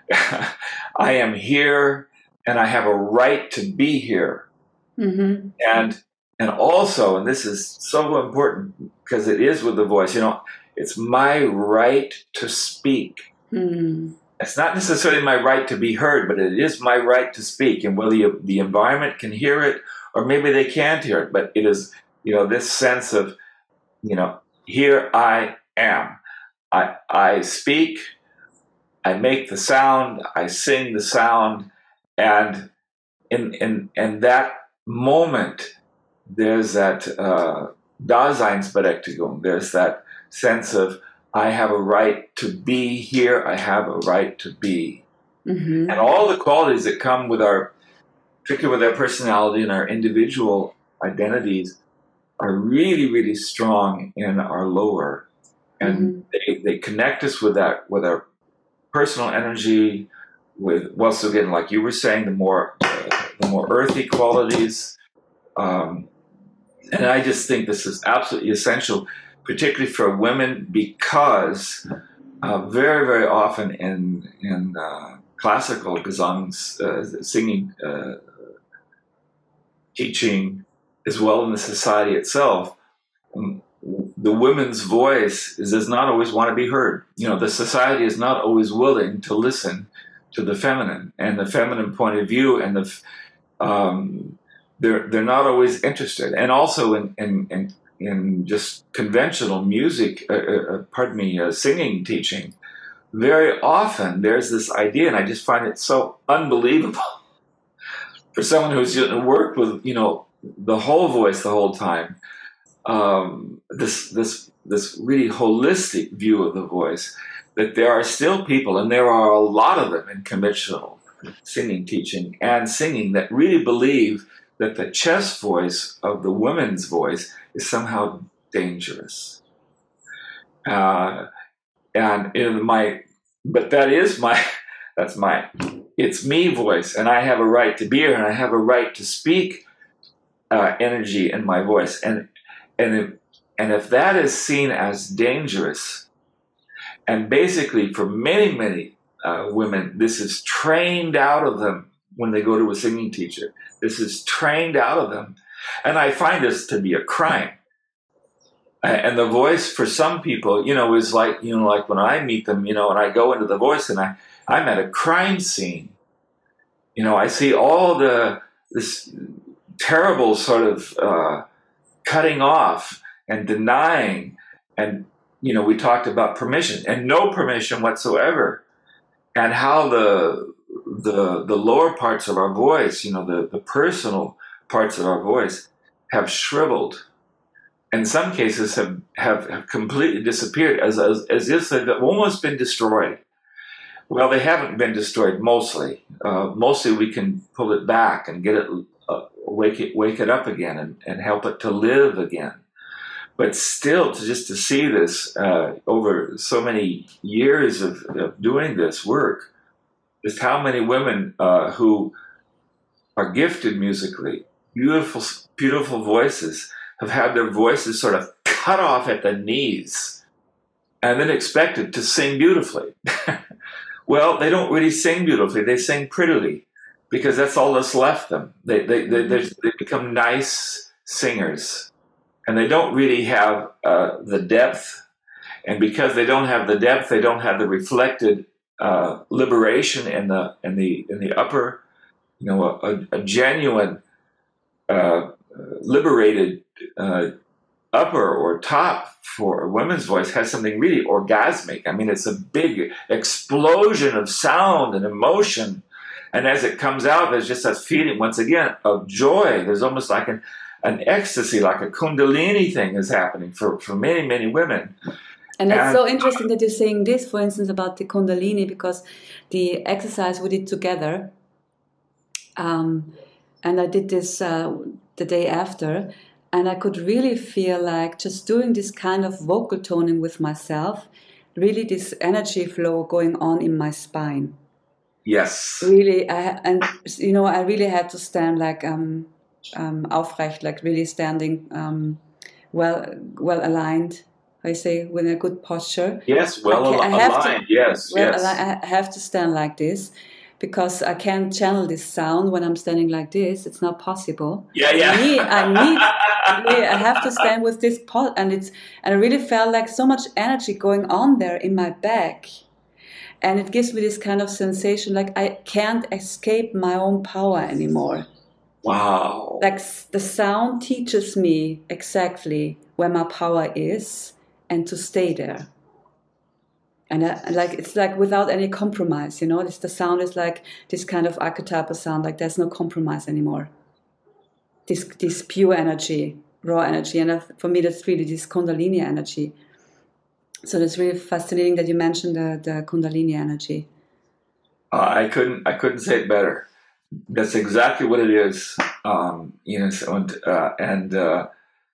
I am here, and I have a right to be here. Mm-hmm. And and also, and this is so important because it is with the voice, you know, it's my right to speak. Mm. It's not necessarily my right to be heard, but it is my right to speak. And whether you, the environment can hear it or maybe they can't hear it, but it is, you know, this sense of, you know, here I am. I I speak, I make the sound, I sing the sound, and in in in that moment there's that uh, Daseinsberechtigung. There's that sense of I have a right to be here. I have a right to be, Mm-hmm. and all the qualities that come with our, particularly with our personality and our individual identities, are really, really strong in our lower, and Mm-hmm. they, they connect us with that, with our personal energy, with once again, like you were saying, the more uh, the more earthy qualities. Um, And I just think this is absolutely essential, particularly for women, because uh, very, very often in in uh, classical Gesang, uh, singing, uh, teaching, as well in the society itself, um, the women's voice is, does not always want to be heard. You know, the society is not always willing to listen to the feminine and the feminine point of view, and the um, they're they're not always interested, and also in in in, in just conventional music, uh, uh, pardon me, uh, singing teaching. Very often there's this idea, and I just find it so unbelievable for someone who's worked with you know the whole voice the whole time. Um, this this this really holistic view of the voice, that there are still people, and there are a lot of them in conventional singing teaching and singing, that really believe that the chest voice of the woman's voice is somehow dangerous. Uh, and in my, but that is my, that's my, it's me voice, and I have a right to be here, and I have a right to speak uh, energy in my voice, and and if, and if that is seen as dangerous, and basically for many many Uh, women, this is trained out of them when they go to a singing teacher. This is trained out of them. And I find this to be a crime. And the voice for some people, you know, is like, you know, like when I meet them, you know, and I go into the voice and I, I'm at a crime scene. You know, I see all the, this terrible sort of uh, cutting off and denying. And, you know, we talked about permission and no permission whatsoever. And how the, the, the lower parts of our voice, you know, the, the personal parts of our voice have shriveled. In some cases have, have, have completely disappeared, as, as, as if they've almost been destroyed. Well, they haven't been destroyed mostly. Uh, mostly we can pull it back and get it, uh, wake it, wake it up again and, and help it to live again. But still, to just to see this uh, over so many years of, of doing this work, just how many women uh, who are gifted musically, beautiful, beautiful voices, have had their voices sort of cut off at the knees and then expected to sing beautifully. Well, they don't really sing beautifully. They sing prettily because that's all that's left them. They, they, they, they become nice singers and they don't really have uh, the depth. And because they don't have the depth, they don't have the reflected uh, liberation in the, in the, in the upper, you know, a, a genuine uh, liberated uh, upper or top for a women's voice has something really orgasmic. I mean, it's a big explosion of sound and emotion. And as it comes out, there's just that feeling, once again, of joy. There's almost like an, an ecstasy, like a kundalini thing is happening for, for many, many women. And it's so interesting that you're saying this, for instance, about the kundalini, because the exercise we did together, um, and I did this uh, the day after, and I could really feel like just doing this kind of vocal toning with myself, really this energy flow going on in my spine. Yes. Really, I, and you know, I really had to stand like um, um, aufrecht, like really standing um, well, well aligned. I say with a good posture. Yes, well al- aligned. To, yes, well, yes. I have to stand like this. Because I can't channel this sound when I'm standing like this. It's not possible. Yeah, yeah. I need, I need, really, I have to stand with this pot, and it's, and I really felt like so much energy going on there in my back, and it gives me this kind of sensation like I can't escape my own power anymore. Wow. Like the sound teaches me exactly where my power is and to stay there. And I, like it's like without any compromise, you know. It's, the sound is like this kind of archetypal sound, like there's no compromise anymore. This this pure energy, raw energy, and for me that's really this Kundalini energy. So it's really fascinating that you mentioned the, the Kundalini energy. Uh, I couldn't I couldn't say it better. That's exactly what it is, um, you know. And uh, and uh,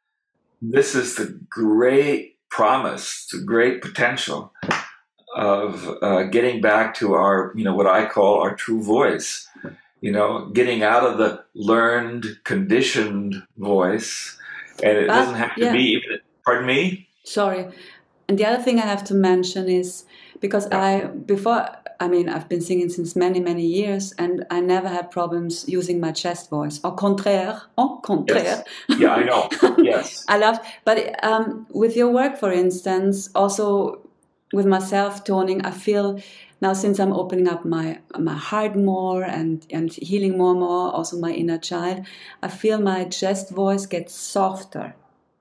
this is the great promise, the great potential of uh, getting back to our, you know, what I call our true voice, you know, getting out of the learned, conditioned voice. And it but, doesn't have to yeah. be even, pardon me? Sorry. And the other thing I have to mention is, because I, before, I mean, I've been singing since many, many years, and I never had problems using my chest voice. Au contraire, au contraire. Yes. Yeah, I know. Yes. I love, but um, with your work, for instance, also, with my self-toning, I feel now, since I'm opening up my my heart more and, and healing more and more, also my inner child, I feel my chest voice gets softer.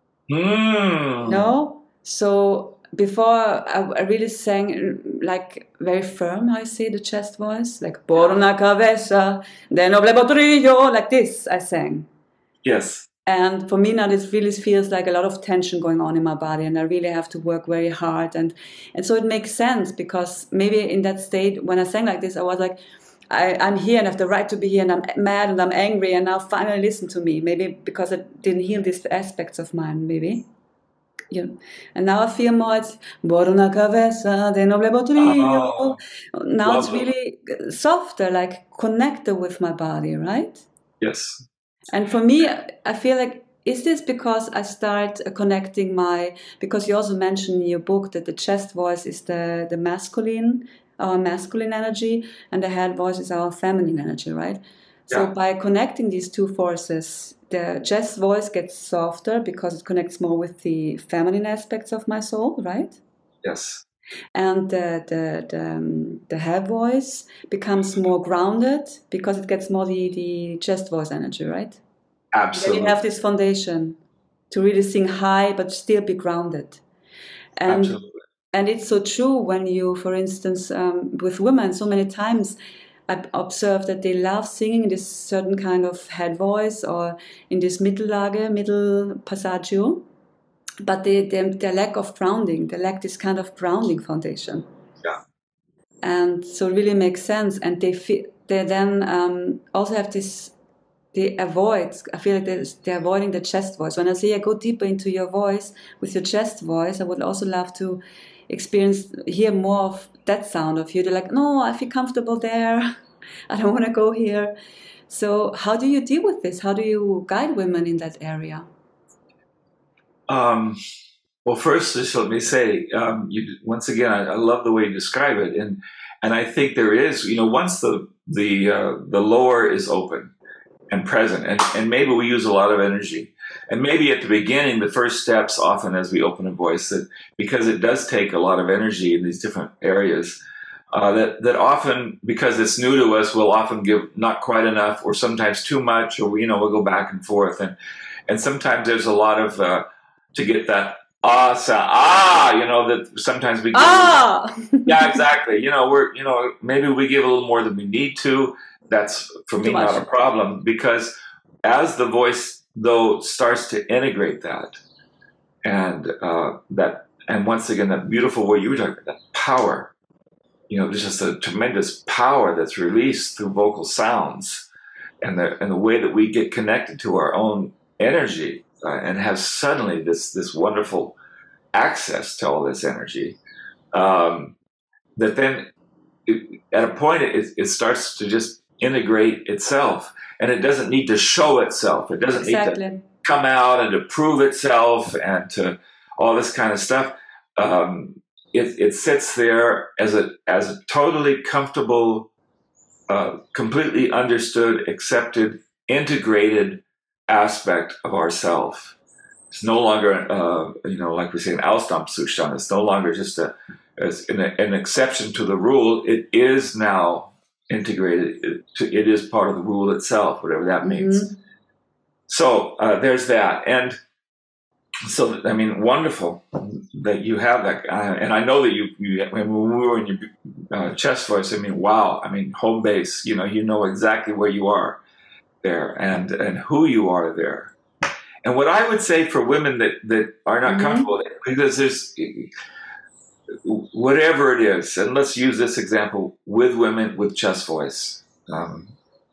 Mm. No? So before, I, I really sang like very firm, how I say the chest voice, like por una cabeza de noble potrillo, like this I sang. Yes. And for me now, this really feels like a lot of tension going on in my body, and I really have to work very hard. And, and so it makes sense, because maybe in that state, when I sang like this, I was like, I, I'm here and I have the right to be here, and I'm mad and I'm angry, and now finally listen to me. Maybe because I didn't heal these aspects of mine, maybe. You know. And now I feel more, it's por una cabeza de noble potrillo. Oh, now it's really softer, like connected with my body, right? Yes. And for me, I feel like, is this because I start connecting my, because you also mentioned in your book that the chest voice is the, the masculine, our masculine energy, and the head voice is our feminine energy, right? So yeah. by connecting these two forces, the chest voice gets softer because it connects more with the feminine aspects of my soul, right? Yes. And the the the, um, the head voice becomes more grounded because it gets more the, the chest voice energy, right? Absolutely. Then you have this foundation to really sing high but still be grounded. And Absolutely. And it's so true when you, for instance, um, with women, so many times I observe that they love singing this certain kind of head voice or in this Mittellage, middle passaggio, but they, they, they lack of grounding, they lack this kind of grounding foundation. Yeah. And so it really makes sense. And they feel, they then um, also have this, they avoid, I feel like they're, they're avoiding the chest voice. When I say I go deeper into your voice with your chest voice, I would also love to experience, hear more of that sound of you. They're like, no, I feel comfortable there. I don't want to go here. So how do you deal with this? How do you guide women in that area? Um, well, first, just let me say, um, you, once again, I, I love the way you describe it. And, and I think there is, you know, once the, the, uh, the lower is open and present, and, and maybe we use a lot of energy. And maybe at the beginning, the first steps often as we open a voice, that because it does take a lot of energy in these different areas, uh, that, that often, because it's new to us, we'll often give not quite enough or sometimes too much, or, you know, we'll go back and forth. And, and sometimes there's a lot of, uh, to get that ah sound, ah, you know, that sometimes we give, ah! yeah, exactly. You know, we're, you know, maybe we give a little more than we need to. That's, for me, not a problem, because as the voice, though, starts to integrate that, and uh, that, and once again, that beautiful way you were talking about, that power, you know, there's just a tremendous power that's released through vocal sounds, and the and the way that we get connected to our own energy, uh, and have suddenly this this wonderful access to all this energy, um, that then it, at a point it, it starts to just integrate itself, and it doesn't need to show itself. It doesn't exactly. need to come out and to prove itself and to all this kind of stuff. Um, it, it sits there as a as a totally comfortable, uh, completely understood, accepted, integrated aspect of ourself. It's no longer, uh, you know, like we say, an Ausnahmezustand. It's no longer just a, as an, an exception to the rule. It is now integrated. It, it is part of the rule itself, whatever that means. Mm-hmm. So uh, there's that. And so, I mean, wonderful that you have that. Uh, and I know that you, you when we were in your uh, chest voice, I mean, wow. I mean, home base, you know, you know exactly where you are there and, and who you are there. And what I would say for women that, that are not mm-hmm. comfortable, because there's, whatever it is, and let's use this example with women with chest voice. Um,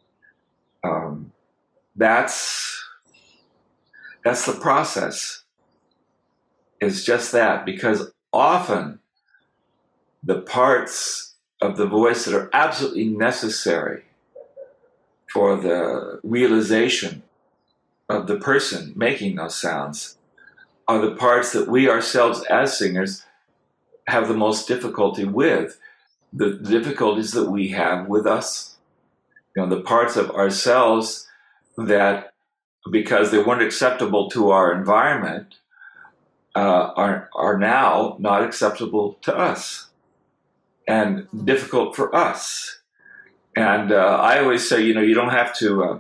um, that's, that's the process. It's just that, because often the parts of the voice that are absolutely necessary for the realization of the person making those sounds are the parts that we ourselves as singers have the most difficulty with, the difficulties that we have with us. You know, the parts of ourselves that, because they weren't acceptable to our environment, uh, are, are now not acceptable to us and difficult for us. And uh, I always say, you know, you don't have to, uh,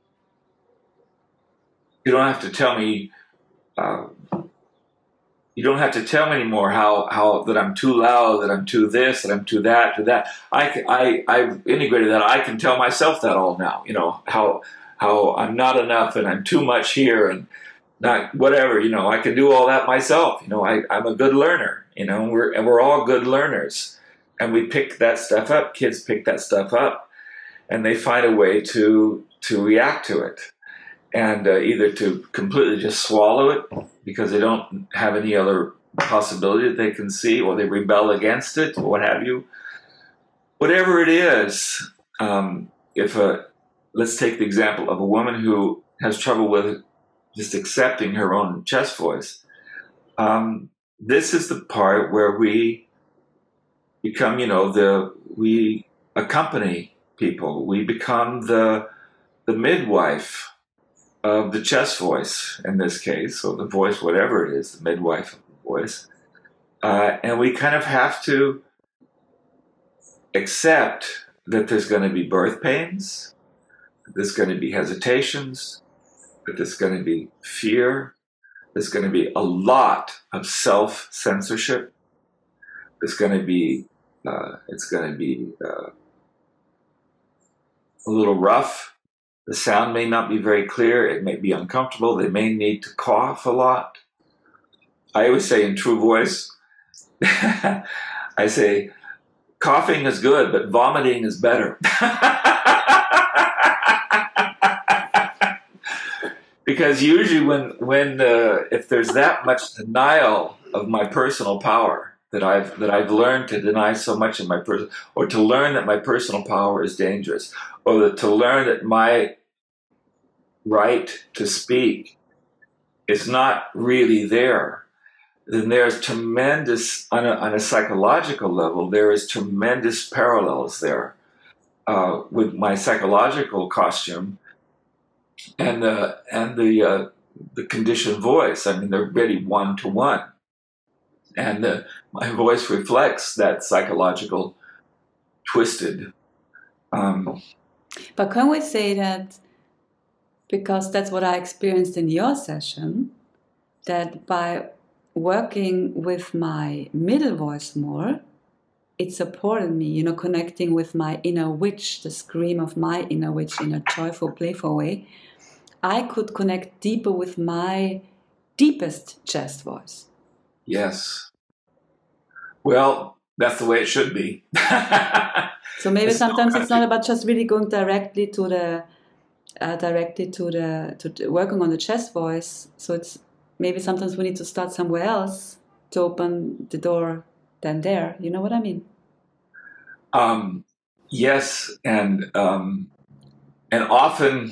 you don't have to tell me, uh, you don't have to tell me anymore how, how that I'm too loud, that I'm too this, that I'm too that, to that. I, I, I've integrated that. I can tell myself that all now, you know, how, how I'm not enough and I'm too much here and not whatever, you know, I can do all that myself. You know, I, I'm a good learner, you know, and we're, and we're all good learners, and we pick that stuff up. Kids pick that stuff up and they find a way to, to react to it. And uh, either to completely just swallow it because they don't have any other possibility that they can see, or they rebel against it, or what have you. Whatever it is, um, if a, let's take the example of a woman who has trouble with just accepting her own chest voice. Um, this is the part where we become, you know, the we accompany people. We become the the midwife of the chest voice in this case, or the voice, whatever it is, the midwife voice. Uh, and we kind of have to accept that there's going to be birth pains, that there's going to be hesitations, that there's going to be fear, there's going to be a lot of self-censorship, there's going to be, uh, it's going to be uh, a little rough. The sound may not be very clear. It may be uncomfortable. They may need to cough a lot. I always say in True Voice, I say, coughing is good, but vomiting is better. Because usually when, when uh, if there's that much denial of my personal power, that I've that I've learned to deny so much of my person, or to learn that my personal power is dangerous, or that to learn that my right to speak is not really there, then there's tremendous, on a, on a psychological level, there is tremendous parallels there uh, with my psychological costume and the and the uh, the conditioned voice. I mean, they're really one to one. And uh, my voice reflects that psychological twisted. Um, but can we say that, because that's what I experienced in your session, that by working with my middle voice more, it supported me, you know, connecting with my inner witch, the scream of my inner witch in a joyful, playful way, I could connect deeper with my deepest chest voice. Yes. Well, that's the way it should be. So maybe it's sometimes it's not about just really going directly to the, uh, directly to the, to the, working on the chest voice. So it's maybe sometimes we need to start somewhere else to open the door than there. You know what I mean? Um, yes, and um, and often.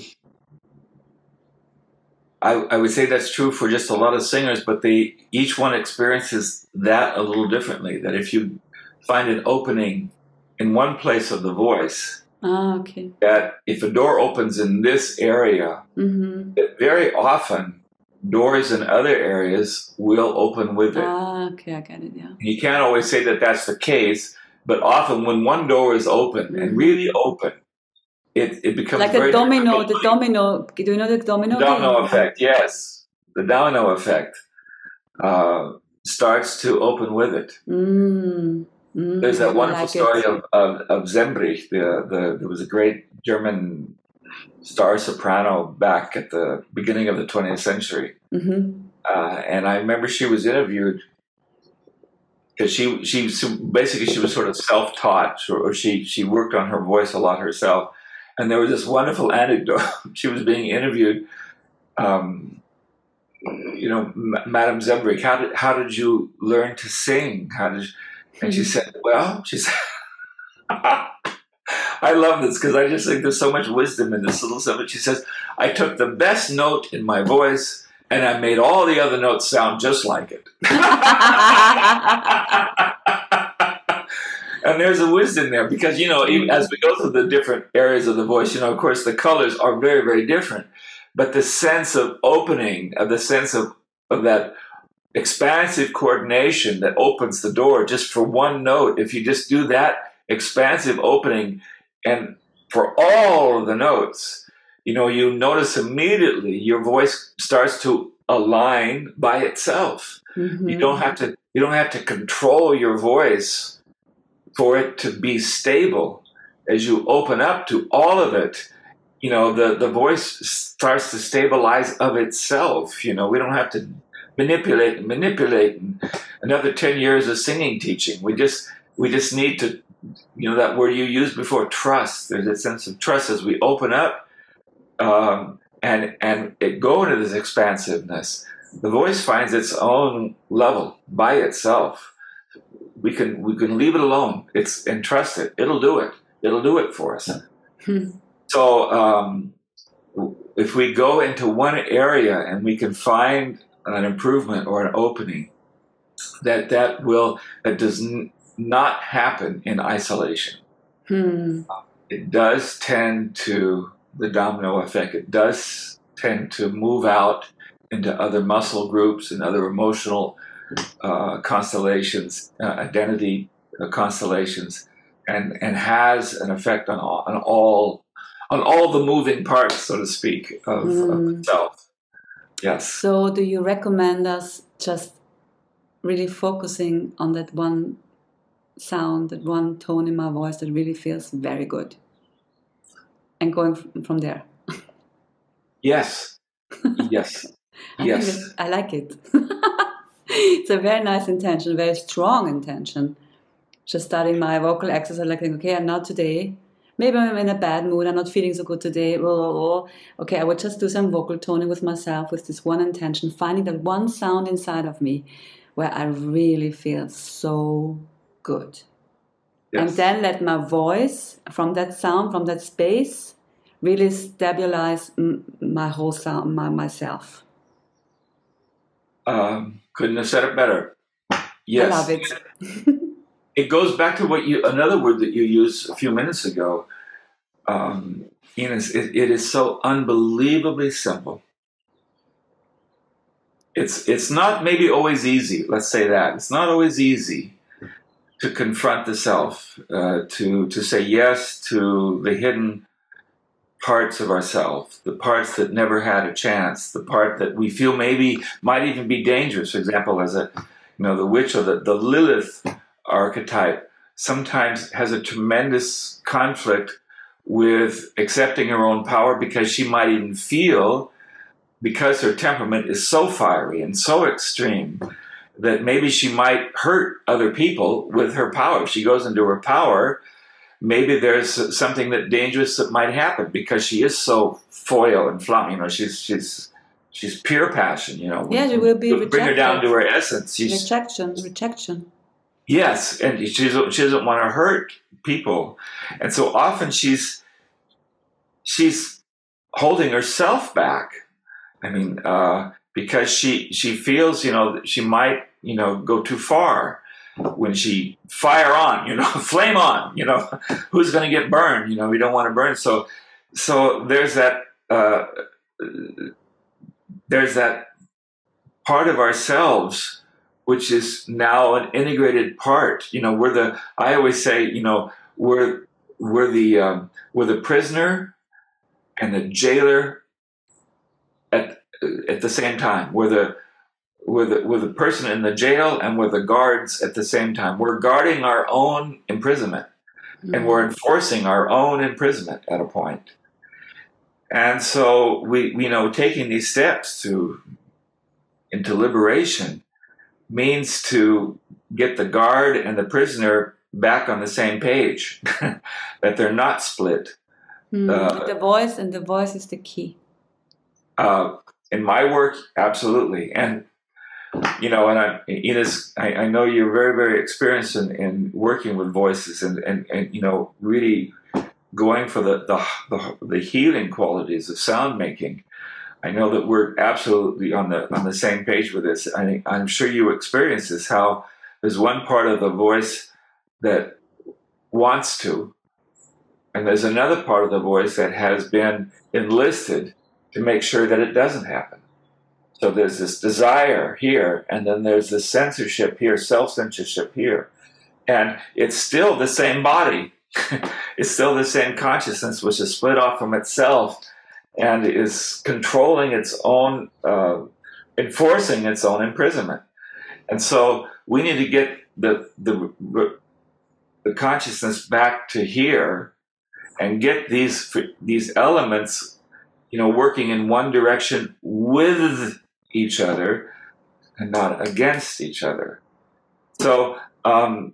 I, I would say that's true for just a lot of singers, but they each one experiences that a little differently. That if you find an opening in one place of the voice, ah, okay. that if a door opens in this area, mm-hmm. that very often doors in other areas will open with it. Ah, okay, I get it, yeah. You can't always say that that's the case, but often when one door is open mm-hmm. and really open, It, it becomes like very a domino, difficult. the domino, do you know the domino? The domino game? effect, yes. The domino effect uh, starts to open with it. Mm, mm, There's that wonderful like story of, of, of Zembrich. The, the, there was a great German star soprano back at the beginning of the twentieth century. Mm-hmm. Uh, and I remember she was interviewed because she, she basically she was sort of self-taught, or she, she worked on her voice a lot herself. And there was this wonderful anecdote. She was being interviewed. Um, you know, M- Madame Zembrich, how did how did you learn to sing? How did? You? And she said, "Well, she said, I love this because I just think there's so much wisdom in this little stuff." But she says, "I took the best note in my voice and I made all the other notes sound just like it." And there's a wisdom there because, you know, even as we go through the different areas of the voice, you know, of course, the colors are very, very different. But the sense of opening, of the sense of, of that expansive coordination that opens the door just for one note, if you just do that expansive opening and for all of the notes, you know, you notice immediately your voice starts to align by itself. Mm-hmm. You don't have to, you don't have to control your voice for it to be stable. As you open up to all of it, you know, the, the voice starts to stabilize of itself. You know, we don't have to manipulate and manipulate and another ten years of singing teaching. We just, we just need to, you know, that word you used before, trust. There's a sense of trust as we open up um, and, and it go into this expansiveness. The voice finds its own level by itself. We can we can leave it alone. It's and trust it. It'll do it. It'll do it for us. Hmm. So um, if we go into one area and we can find an improvement or an opening, that that will that does n- not happen in isolation. Hmm. It does tend to the domino effect. It does tend to move out into other muscle groups and other emotional uh, constellations, uh, identity uh, constellations, and and has an effect on all, on all on all the moving parts, so to speak, of, mm. of the self. Yes. So, do you recommend us just really focusing on that one sound, that one tone in my voice that really feels very good, and going from there? Yes. Yes. I yes. Think I like it. It's a very nice intention, a very strong intention. Just starting my vocal exercise, like, okay, I'm not today. Maybe I'm in a bad mood. I'm not feeling so good today. Okay, I would just do some vocal toning with myself with this one intention, finding that one sound inside of me where I really feel so good. Yes. And then let my voice from that sound, from that space, really stabilize my whole sound, my, myself. Um, couldn't have said it better. Yes. I love it. It goes back to what you, another word that you used a few minutes ago. Um, Ines, it, it is so unbelievably simple. It's it's not maybe always easy. Let's say that it's not always easy to confront the self, uh, to to say yes to the hidden parts of ourselves, the parts that never had a chance, the part that we feel maybe might even be dangerous. For example, as a you know the witch or the, the Lilith archetype sometimes has a tremendous conflict with accepting her own power, because she might even feel, because her temperament is so fiery and so extreme, that maybe she might hurt other people with her power. If she goes into her power, maybe there's something that dangerous that might happen, because she is so foil and flam. You know, she's she's she's pure passion. You know, yeah, she will be rejected. Bring her down to her essence. She's, rejection, rejection. Yes, and she doesn't, she doesn't want to hurt people, and so often she's she's holding herself back. I mean, uh, because she she feels, you know, that she might, you know, go too far when she fire on, you know, flame on, you know, who's going to get burned? You know, we don't want to burn. So, so there's that uh, there's that part of ourselves which is now an integrated part. You know, we're the. I always say, you know, we're we're the um, we're the prisoner and the jailer at at the same time. We're the we're the we're the person in the jail, and we're the guards at the same time. We're guarding our own imprisonment, mm-hmm. and we're enforcing our own imprisonment at a point. And so we, we you know, taking these steps to into liberation means to get the guard and the prisoner back on the same page, that they're not split. Mm, uh, the voice, and the voice is the key. Uh, in my work, absolutely. And, you know, and I, Ines, I, I know you're very, very experienced in, in working with voices and, and, and, you know, really going for the, the, the, the healing qualities of sound making. I know that we're absolutely on the on the same page with this. I, I'm sure you experience this, how there's one part of the voice that wants to, and there's another part of the voice that has been enlisted to make sure that it doesn't happen. So there's this desire here, and then there's this censorship here, self-censorship here. And it's still the same body. It's still the same consciousness, which is split off from itself and is controlling its own, uh, enforcing its own imprisonment. And so we need to get the, the the consciousness back to here, and get these these elements, you know, working in one direction with each other and not against each other. So um,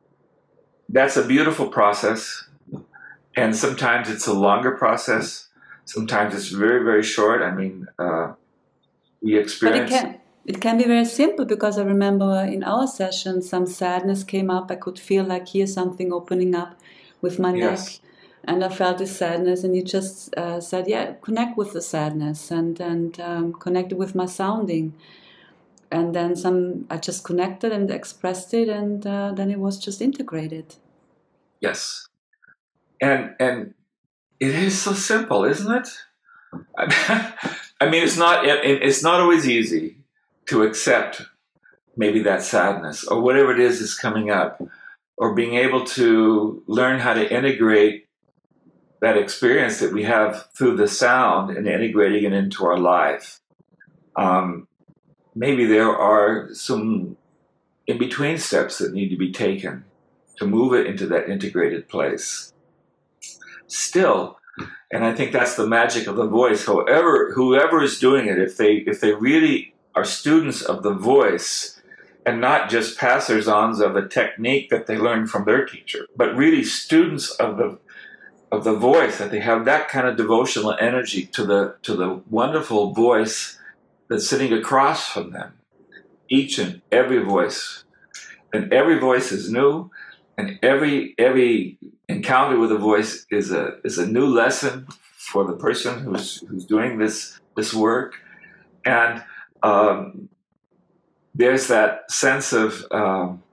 that's a beautiful process, and sometimes it's a longer process. Sometimes it's very, very short. I mean, uh, we experience... But it can, it can be very simple, because I remember in our session, some sadness came up. I could feel like here's something opening up with my Yes. neck. And I felt this sadness, and you just uh, said, yeah, connect with the sadness, and, and um, connected with my sounding. And then some, I just connected and expressed it, and uh, then it was just integrated. Yes. And and it is so simple, isn't it? I I mean, it's not it, it's not always easy to accept maybe that sadness or whatever it is that's coming up, or being able to learn how to integrate that experience that we have through the sound and integrating it into our life. Um, maybe there are some in-between steps that need to be taken to move it into that integrated place. Still, and I think that's the magic of the voice, however, whoever is doing it, if they if they really are students of the voice and not just passers-ons of a technique that they learned from their teacher, but really students of the of the voice, that they have that kind of devotional energy to the to the wonderful voice that's sitting across from them. Each and every voice. And every voice is new, and every every encounter with a voice is a is a new lesson for the person who's who's doing this this work. And um, there's that sense of um,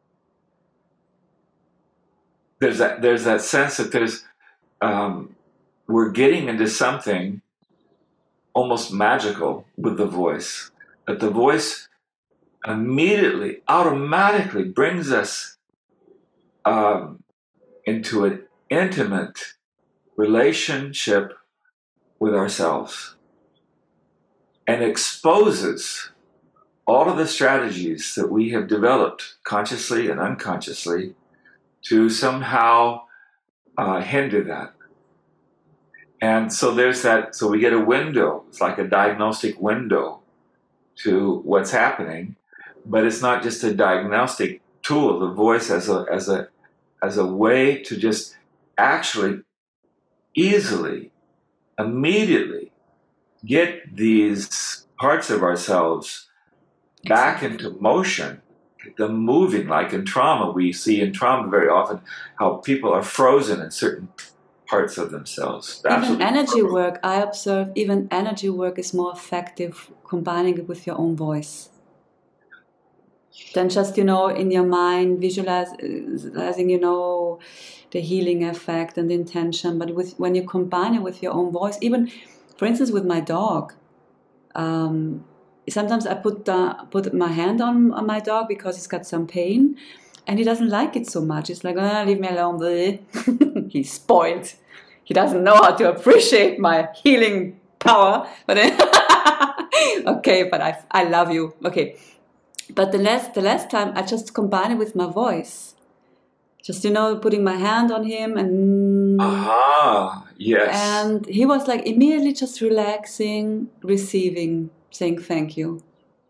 there's that there's that sense that there's um, we're getting into something almost magical with the voice. That the voice immediately, automatically brings us um, into an intimate relationship with ourselves, and exposes all of the strategies that we have developed consciously and unconsciously to somehow uh, hinder that. And so there's that, so we get a window, it's like a diagnostic window to what's happening, but it's not just a diagnostic tool, the voice as a as a as a way to just actually easily, immediately get these parts of ourselves back into motion, them moving. Like in trauma, we see in trauma very often how people are frozen in certain parts of themselves. Even energy work, I observe, even energy work is more effective combining it with your own voice than just, you know, in your mind, visualizing, you know, the healing effect and the intention. But with when you combine it with your own voice, even, for instance, with my dog, um, sometimes I put the, put my hand on, on my dog because he's got some pain, and he doesn't like it so much. He's like, oh, leave me alone. He's spoiled. He doesn't know how to appreciate my healing power. But then okay, but I, I love you. Okay. But the last, the last time I just combined it with my voice. Just, you know, putting my hand on him and... Aha, yes. And he was like immediately just relaxing, receiving, saying thank you.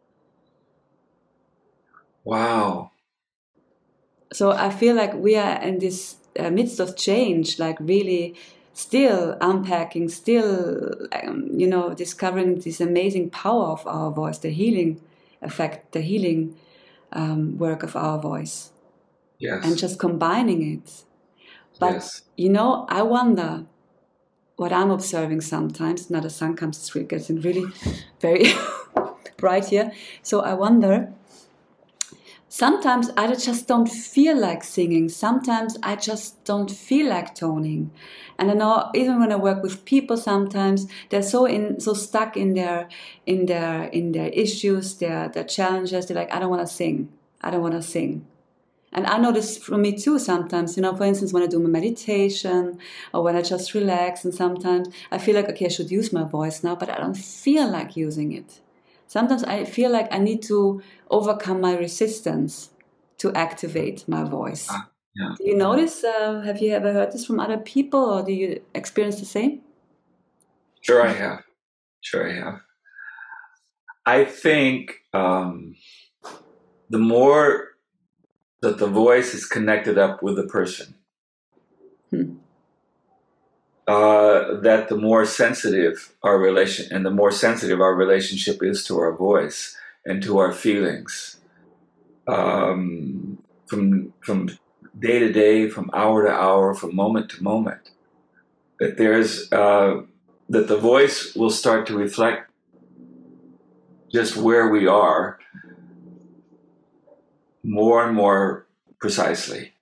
Wow. So I feel like we are in this uh, midst of change, like really still unpacking, still, um, you know, discovering this amazing power of our voice, the healing effect, the healing um, work of our voice. Yes. And just combining it. But, yes. you know, I wonder what I'm observing sometimes. Now the sun comes, it's really getting really very bright here. So I wonder, sometimes I just don't feel like singing. Sometimes I just don't feel like toning. And I know even when I work with people, sometimes they're so in, so stuck in their, in their, in their issues, their, their challenges. They're like, I don't want to sing. I don't want to sing. And I know this from me too sometimes, you know, for instance, when I do my meditation or when I just relax, and sometimes I feel like, okay, I should use my voice now, but I don't feel like using it. Sometimes I feel like I need to overcome my resistance to activate my voice. Ah, yeah. Do you notice, uh, have you ever heard this from other people, or do you experience the same? Sure I have. Sure I have. I think um, the more that the voice is connected up with the person, hmm. uh, that the more sensitive our relation, and the more sensitive our relationship is to our voice and to our feelings, um, from from day to day, from hour to hour, from moment to moment, that there's uh, that the voice will start to reflect just where we are more and more precisely.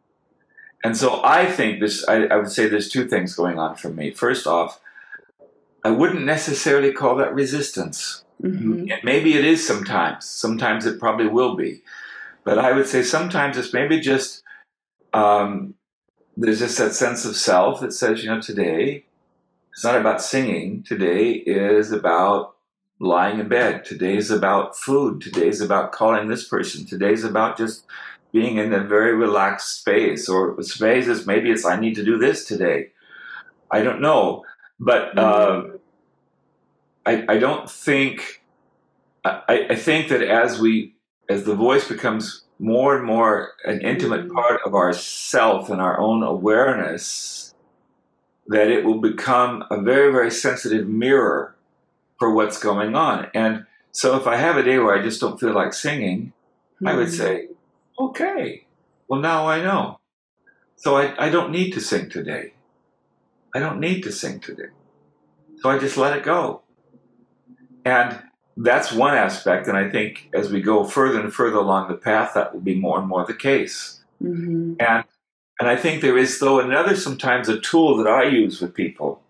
And so I think this, I, I would say there's two things going on for me. First off, I wouldn't necessarily call that resistance. Mm-hmm. Maybe it is sometimes. Sometimes it probably will be. But I would say sometimes it's maybe just, um, there's just that sense of self that says, you know, today, it's not about singing. Today is about lying in bed. Today's about food. Today's about calling this person. Today's about just being in a very relaxed space. Or space is maybe it's, I need to do this today. I don't know. But uh, I, I don't think, I, I think that as we, as the voice becomes more and more an intimate part of our self and our own awareness, that it will become a very, very sensitive mirror for what's going on. And so if I have a day where I just don't feel like singing, mm-hmm. I would say, okay, well, now I know. So I, I don't need to sing today. I don't need to sing today. So I just let it go. And that's one aspect. And I think as we go further and further along the path, that will be more and more the case. Mm-hmm. And and I think there is, though, another sometimes a tool that I use with people.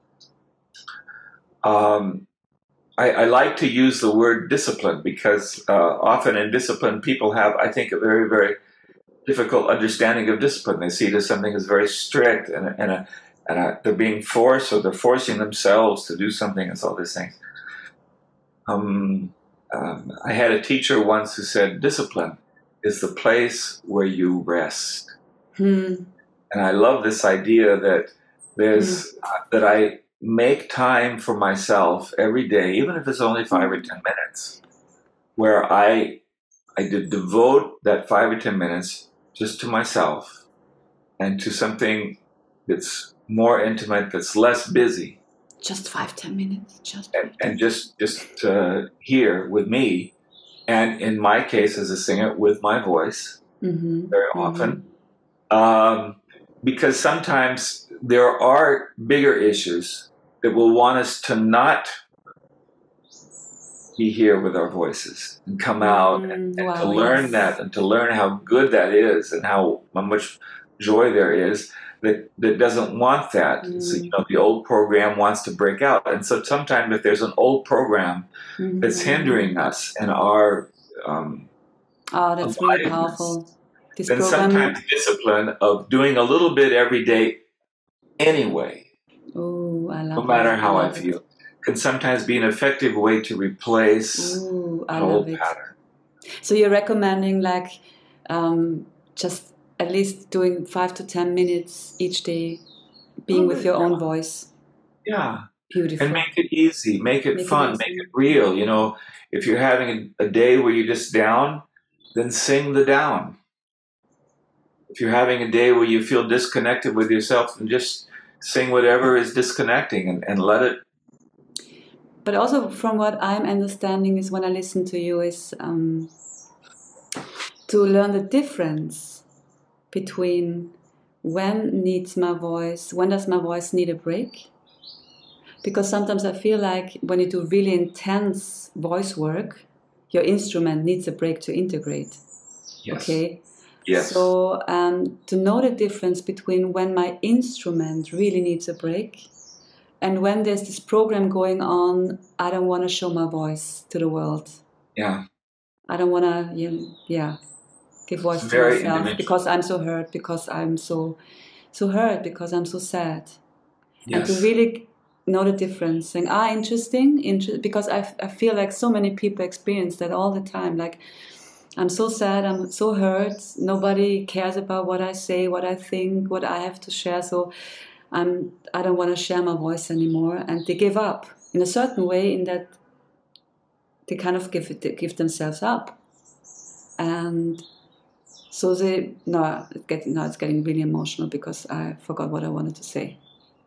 Um, I, I like to use the word discipline because uh, often in discipline, people have, I think, a very, very difficult understanding of discipline. They see it as something that's very strict and, and, a, and a, they're being forced or they're forcing themselves to do something and all these things. Um, um, I had a teacher once who said, discipline is the place where you rest. Hmm. And I love this idea that there's hmm. uh, that I make time for myself every day, even if it's only five or ten minutes, where I I did devote that five or ten minutes just to myself and to something that's more intimate, that's less busy. Just five, ten minutes, just and, and just just uh, here with me, and in my case as a singer, with my voice, mm-hmm. very often, mm-hmm. um, because sometimes there are bigger issues that will want us to not be here with our voices and come out mm-hmm. and, and wow, to learn yes. that and to learn how good that is and how, how much joy there is. That, that doesn't want that. Mm. So, you know, the old program wants to break out. And so sometimes if there's an old program mm-hmm. that's hindering us and our um, oh, that's really powerful. This then program... sometimes discipline of doing a little bit every day anyway, Ooh, I love no matter it. how I, I feel, it. Can sometimes be an effective way to replace Ooh, I an love old it. pattern. So you're recommending like um, just at least doing five to ten minutes each day, being oh, with your yeah. own voice. Yeah. Beautiful. And make it easy, make it make fun, it make it real. You know, if you're having a, a day where you're just down, then sing the down. If you're having a day where you feel disconnected with yourself, then just sing whatever is disconnecting and, and let it. But also from what I'm understanding is when I listen to you is um, to learn the difference between when needs my voice, when does my voice need a break? Because sometimes I feel like when you do really intense voice work, your instrument needs a break to integrate. Yes. Okay. Yes. So um, to know the difference between when my instrument really needs a break and when there's this program going on, I don't want to show my voice to the world. Yeah. I don't want to, yeah. yeah. give voice to Very myself because I'm so hurt, because I'm so so hurt, because I'm so sad. Yes. And to really know the difference. Saying, ah, interesting, inter- because I, I feel like so many people experience that all the time. Like, I'm so sad, I'm so hurt, nobody cares about what I say, what I think, what I have to share, so I'm, I don't want to share my voice anymore. And they give up in a certain way, in that they kind of give, it, give themselves up. And so they, no, it's getting, no, it's getting really emotional because I forgot what I wanted to say.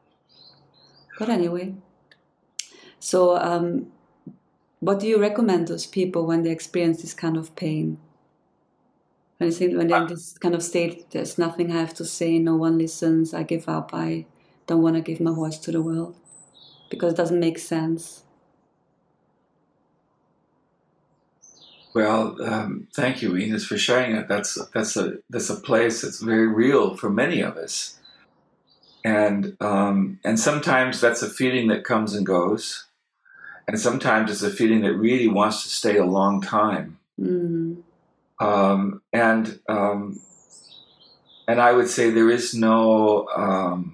But anyway, so um, what do you recommend those people when they experience this kind of pain? When, you think, when they're in this kind of state, there's nothing I have to say, no one listens, I give up, I don't want to give my voice to the world because it doesn't make sense. Well, um, thank you, Ines, for sharing it. That's that's a that's a place that's very real for many of us. And um, and sometimes that's a feeling that comes and goes, and sometimes it's a feeling that really wants to stay a long time. Mm. Um, and um, and I would say there is no um,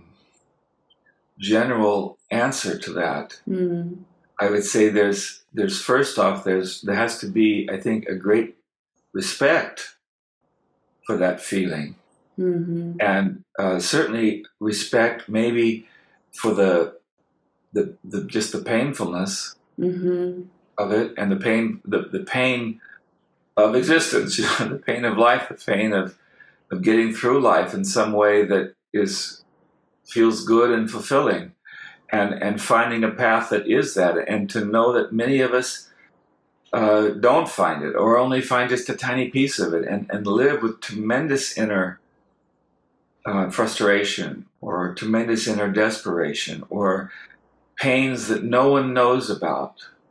general answer to that. Mm. I would say there's there's first off there's there has to be, I think, a great respect for that feeling, Mm-hmm. and uh, certainly respect maybe for the the, the just the painfulness Mm-hmm. of it, and the pain the, the pain of existence, you know, the pain of life, the pain of of getting through life in some way that is feels good and fulfilling, and and finding a path that is that, and to know that many of us uh, don't find it, or only find just a tiny piece of it, and, and live with tremendous inner uh, frustration, or tremendous inner desperation, or pains that no one knows about.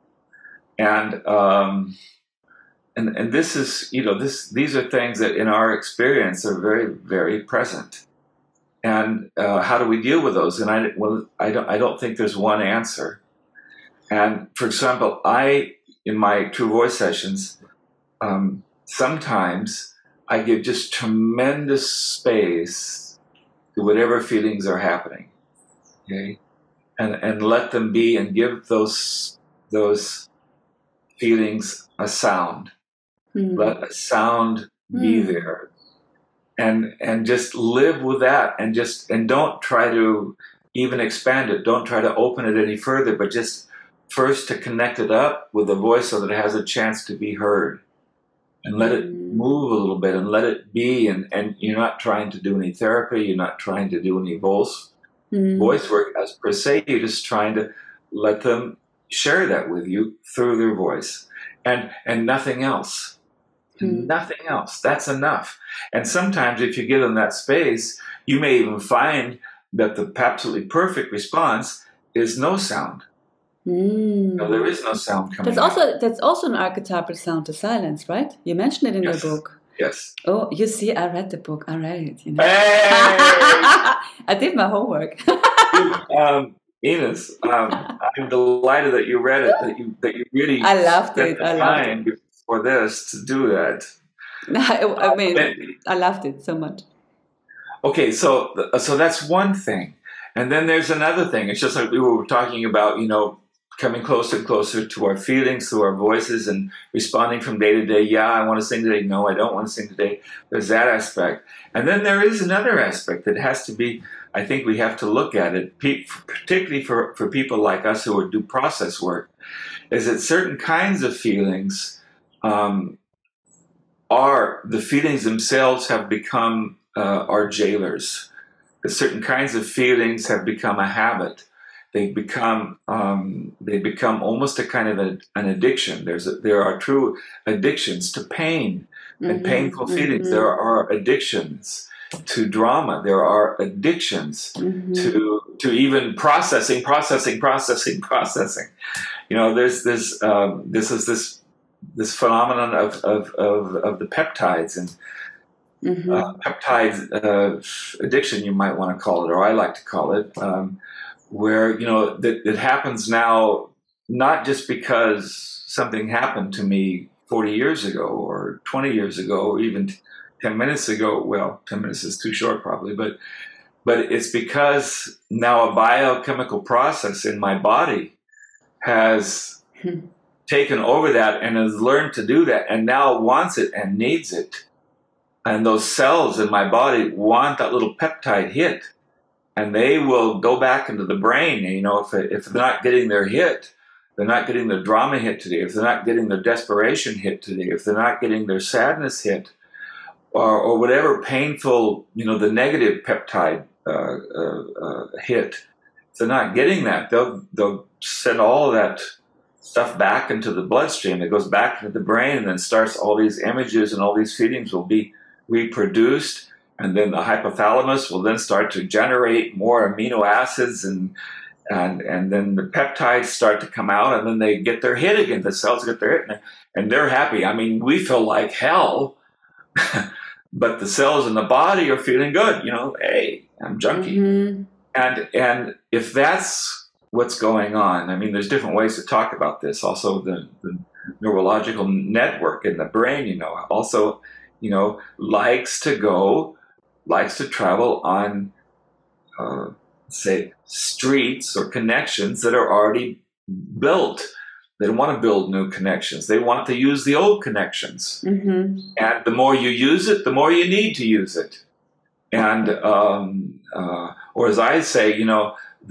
And um, and and this is, you know, this these are things that in our experience are very, very present. And uh, how do we deal with those? And I well, I don't I don't think there's one answer. And for example, I in my True Voice sessions, um, sometimes I give just tremendous space to whatever feelings are happening, okay, and and let them be, and give those those feelings a sound. Mm. Let a sound be Mm. there, and and just live with that, and just and don't try to even expand it. Don't try to open it any further, but just first to connect it up with the voice so that it has a chance to be heard, and let it Mm. move a little bit, and let it be. And, and you're not trying to do any therapy. You're not trying to do any voice Mm. voice work as per se. You're just trying to let them share that with you through their voice, and and nothing else. Mm. Nothing else. That's enough. And sometimes if you give them that space, you may even find that the absolutely perfect response is no sound. Mm. No, there is no sound coming That's out. also that's also an archetypal sound, the silence, right? You mentioned it in Yes. your book. Yes. Oh, you see, I read the book. I read it. You know? Hey! I did my homework. um, Ines, um, I'm delighted that you read it. That you that you really I loved spent it. the I loved time for this to do that. I, I mean, And- I loved it so much. Okay, so so that's one thing, and then there's another thing. It's just like we were talking about, you know, coming closer and closer to our feelings, to our voices, and responding from day to day. Yeah, I want to sing today. No, I don't want to sing today. There's that aspect, and then there is another aspect that has to be. I think we have to look at it, particularly for for people like us who do process work, is that certain kinds of feelings um, are the feelings themselves have become uh, our jailers. That certain kinds of feelings have become a habit. They become um, they become almost a kind of a, an addiction. There's a, there are true addictions to pain and Mhm, painful feelings. mhm, There are addictions to drama. There are addictions mhm. to to even processing, processing, processing, processing. You know, there's this um, this is this this phenomenon of of of, of the peptides and Mhm. uh, peptide uh, addiction, you might want to call it, or I like to call it, um, where, you know, that it happens now, not just because something happened to me forty years ago or twenty years ago or even ten minutes ago. Well, ten minutes is too short probably, but but it's because now a biochemical process in my body has Hmm. taken over that and has learned to do that, and now wants it and needs it. And those cells in my body want that little peptide hit, and they will go back into the brain. You know, if, if they're not getting their hit, they're not getting their drama hit today, if they're not getting their desperation hit today, if they're not getting their sadness hit, or, or whatever painful, you know, the negative peptide uh, uh, uh, hit, if they're not getting that, they'll, they'll send all of that stuff back into the bloodstream. It goes back into the brain, and then starts all these images and all these feelings will be reproduced, and then the hypothalamus will then start to generate more amino acids, and and and then the peptides start to come out, and then they get their hit again. The cells get their hit, and they're happy. I mean, we feel like hell, but the cells in the body are feeling good. You know, hey, I'm junky. Mhm. And and if that's what's going on, I mean, there's different ways to talk about this. Also, the, the neurological network in the brain, you know, also, you know, likes to go, likes to travel on, uh, say, streets or connections that are already built. They don't want to build new connections. They want to use the old connections. Mm-hmm. And the more you use it, the more you need to use it. And, um, uh, or as I say, you know,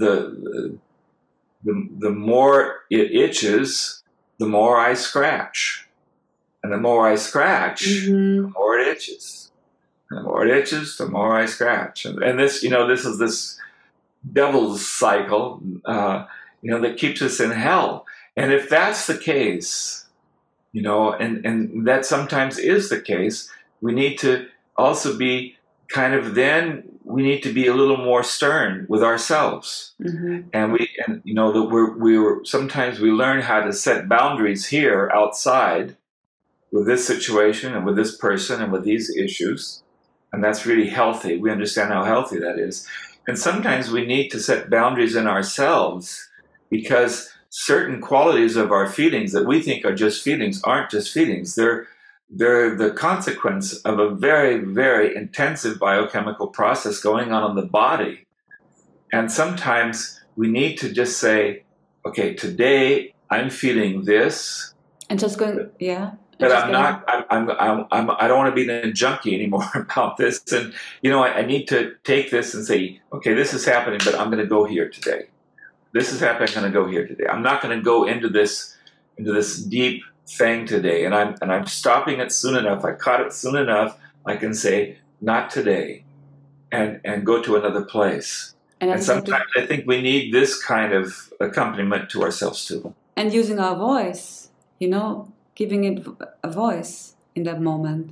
the, the, the more it itches, the more I scratch. And the more I scratch, Mm-hmm. the more it itches. And the more it itches, the more I scratch. And, and this, you know, this is this devil's cycle, uh, you know, that keeps us in hell. And if that's the case, you know, and, and that sometimes is the case, we need to also be kind of, then we need to be a little more stern with ourselves. Mm-hmm. And we, and you know, that we're, we're, sometimes we learn how to set boundaries here outside with this situation and with this person and with these issues. And that's really healthy. We understand how healthy that is. And sometimes we need to set boundaries in ourselves because certain qualities of our feelings that we think are just feelings aren't just feelings. They're, they're the consequence of a very, very intensive biochemical process going on in the body. And sometimes we need to just say, okay, today I'm feeling this. And just going, yeah. But I'm not, I'm, I'm, I'm, I'm, I don't want to be a junkie anymore about this. And, you know, I, I need to take this and say, okay, this is happening, but I'm going to go here today. This is happening, I'm going to go here today. I'm not going to go into this, into this deep thing today. And I'm, and I'm stopping it soon enough. I caught it soon enough. I can say, not today, and, and go to another place. And, and sometimes I think we need this kind of accompaniment to ourselves too. And using our voice, you know, giving it a voice in that moment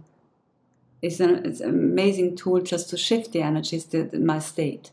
is an, it's an amazing tool just to shift the energies to my state.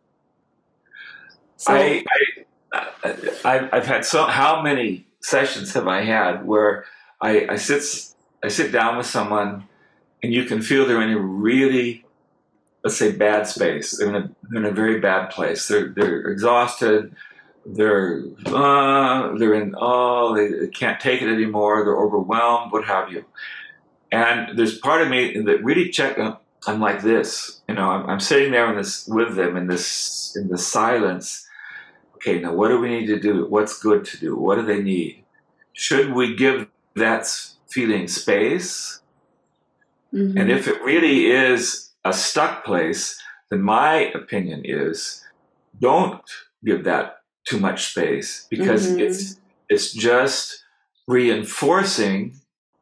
So, I, I, I, I've had so, how many sessions have I had where I, I sit, I sit down with someone and you can feel they're in a really, let's say, bad space. They're in a, they're in a very bad place. They're, they're exhausted. They're, uh, they're in, oh, they, they can't take it anymore. They're overwhelmed, what have you. And there's part of me that really check. I'm like this, you know, I'm, I'm sitting there in this with them in this, in the silence. Okay, now what do we need to do? What's good to do? What do they need? Should we give that feeling space? Mm-hmm. And if it really is a stuck place, then my opinion is don't give that too much space, because mm-hmm. it's it's just reinforcing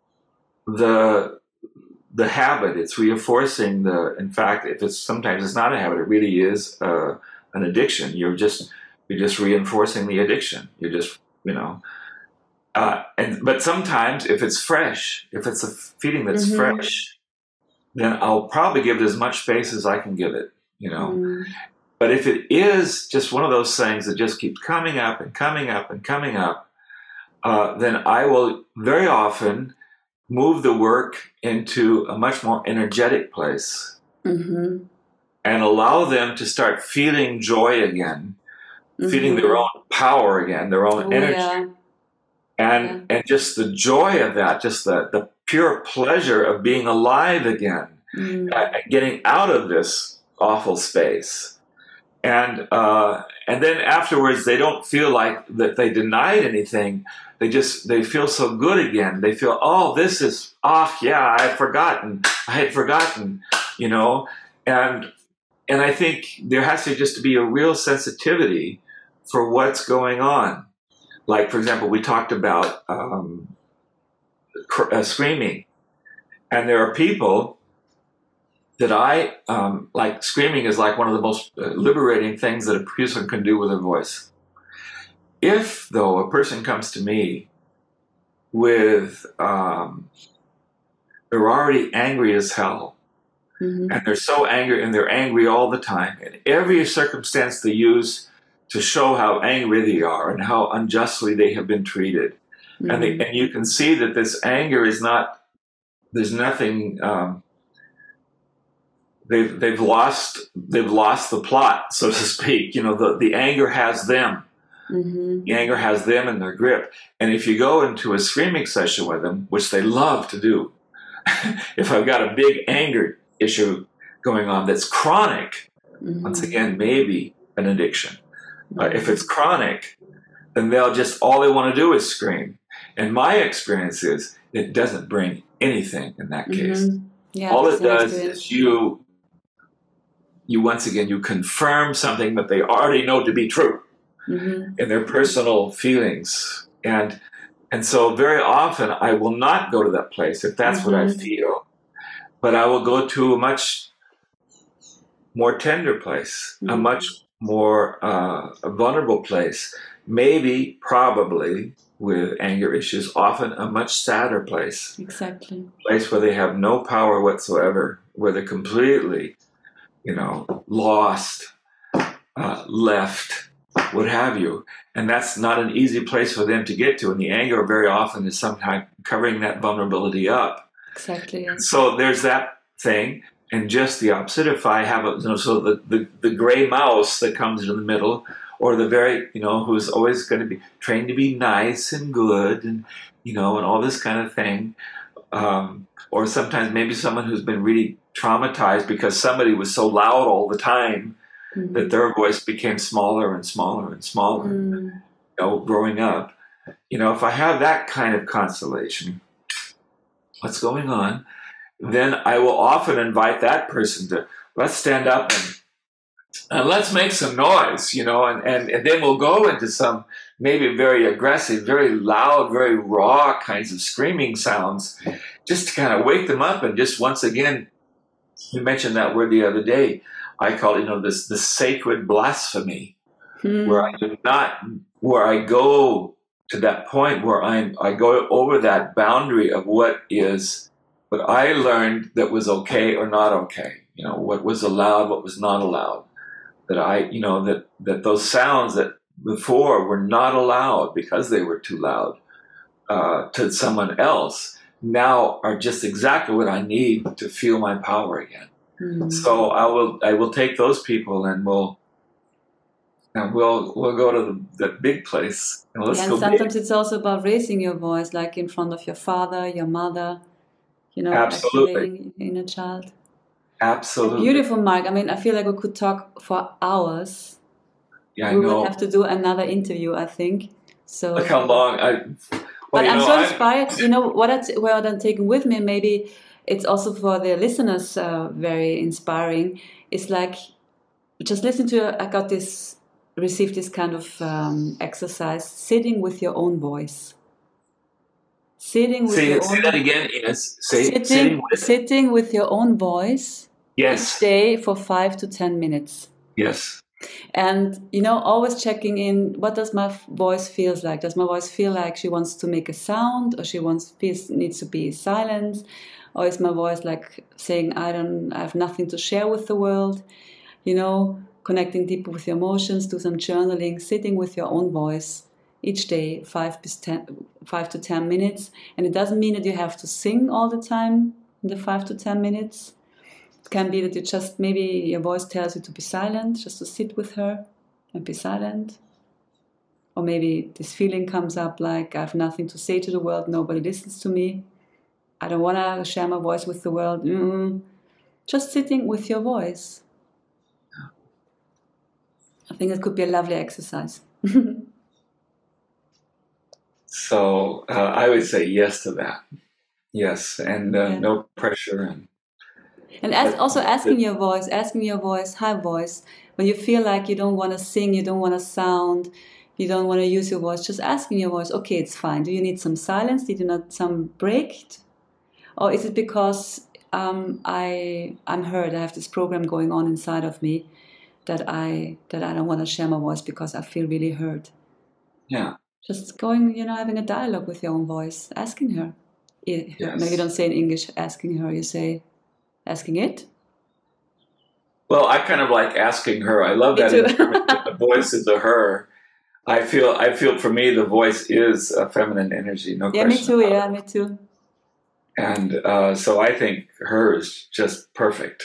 the the habit. It's reinforcing the. In fact, if it's sometimes it's not a habit, it really is uh, an addiction. You're just you're just reinforcing the addiction. You're just you know. Uh, and but sometimes if it's fresh, if it's a feeling that's mm-hmm. fresh, then I'll probably give it as much space as I can give it. You know. Mm. But if it is just one of those things that just keeps coming up and coming up and coming up, uh, then I will very often move the work into a much more energetic place mm-hmm. and allow them to start feeling joy again, mm-hmm. feeling their own power again, their own oh, energy. Yeah. And yeah. and just the joy of that, just the, the pure pleasure of being alive again, mm-hmm. uh, getting out of this awful space. And uh, and then afterwards, they don't feel like that they denied anything. They just they feel so good again. They feel, oh, this is off. Yeah, I had forgotten. I had forgotten. You know, and and I think there has to just to be a real sensitivity for what's going on. Like, for example, we talked about um, cr- uh, screaming, and there are people that I, um, like screaming is like one of the most uh, liberating things that a person can do with a voice. If, though, a person comes to me with, um, they're already angry as hell, mm-hmm. and they're so angry, and they're angry all the time, and every circumstance they use to show how angry they are and how unjustly they have been treated. Mm-hmm. And, they, and you can see that this anger is not, there's nothing... Um, they've they've lost they've lost the plot, so to speak. You know, the, the anger has them. Mm-hmm. The anger has them in their grip. And if you go into a screaming session with them, which they love to do, if I've got a big anger issue going on that's chronic, mm-hmm. once again, maybe an addiction. Mm-hmm. Uh, if it's chronic, then they'll just, all they want to do is scream. And my experience is it doesn't bring anything in that case. Mm-hmm. Yeah, all it does experience. is you, you once again, you confirm something that they already know to be true. Mm-hmm. in their personal feelings. And and so very often I will not go to that place if that's mm-hmm. what I feel, but I will go to a much more tender place, mm-hmm. a much more uh, a vulnerable place, maybe, probably, with anger issues, often a much sadder place. Exactly. A place where they have no power whatsoever, where they're completely, you know, lost, uh, left, what have you. And that's not an easy place for them to get to. And the anger very often is sometimes covering that vulnerability up. Exactly. Yeah. So there's that thing. And just the opposite, if I have a, you know, so the, the, the gray mouse that comes in the middle, or the very, you know, who's always going to be trained to be nice and good and, you know, and all this kind of thing. Um, or sometimes maybe someone who's been really traumatized because somebody was so loud all the time mm-hmm. that their voice became smaller and smaller and smaller, mm. you know, growing up. You know, if I have that kind of constellation, what's going on, then I will often invite that person to, let's stand up and, and let's make some noise, you know, and, and, and then we'll go into some maybe very aggressive, very loud, very raw kinds of screaming sounds, just to kind of wake them up. And just once again, you mentioned that word the other day, I call it, you know, this, this sacred blasphemy, hmm. where I do not, where I go to that point where I'm, I go over that boundary of what is, what I learned that was okay or not okay, you know, what was allowed, what was not allowed, that I, you know, that, that those sounds that before were not allowed because they were too loud uh, to someone else now are just exactly what I need to feel my power again. Mm-hmm. So I will, I will take those people and we'll, and we'll, we'll go to the, the big place. And let's yeah, go and sometimes big. it's also about raising your voice, like in front of your father, your mother, you know, absolutely. activating inner child. Absolutely. Beautiful, Mark. I mean, I feel like we could talk for hours. Yeah, I we know. will have to do another interview, I think. So look how long I. Well, but I'm know, so I'm, inspired. You know what? I, what I'm taking with me, maybe it's also for the listeners uh, very inspiring. It's like just listen to. I got this, received this kind of um, exercise, sitting with your own voice. Sitting with say, your say own that again, Ines. Say, sitting, sitting with sitting with your own voice. Yes. Each day for five to ten minutes. Yes. And, you know, always checking in, what does my voice feels like? Does my voice feel like she wants to make a sound, or she wants feels, needs to be silent? Or is my voice like saying, I don't, I have nothing to share with the world? You know, connecting deeper with your emotions, do some journaling, sitting with your own voice each day, five to ten, five to ten minutes. And it doesn't mean that you have to sing all the time in the five to ten minutes. It can be that you just, maybe your voice tells you to be silent, just to sit with her and be silent. Or maybe this feeling comes up like, I have nothing to say to the world, nobody listens to me. I don't want to share my voice with the world. Mm-mm. Just sitting with your voice. I think it could be a lovely exercise. So uh, I would say yes to that. Yes, and uh, yeah. no pressure. And And as, also asking your voice, asking your voice, hi voice, when you feel like you don't want to sing, you don't want to sound, you don't want to use your voice, just asking your voice, okay, it's fine. Do you need some silence? Did you need some break? Or is it because um, I, I'm heard, I have this program going on inside of me that I, that I don't want to share my voice because I feel really hurt? Yeah. Just going, you know, having a dialogue with your own voice, asking her. Yes. Maybe you don't say in English, asking her, you say, asking it? Well, I kind of like asking her. I love that the voice is a her. I feel, I feel for me, the voice is a feminine energy, no yeah, question. me too, yeah, me too. And uh, so I think her is just perfect.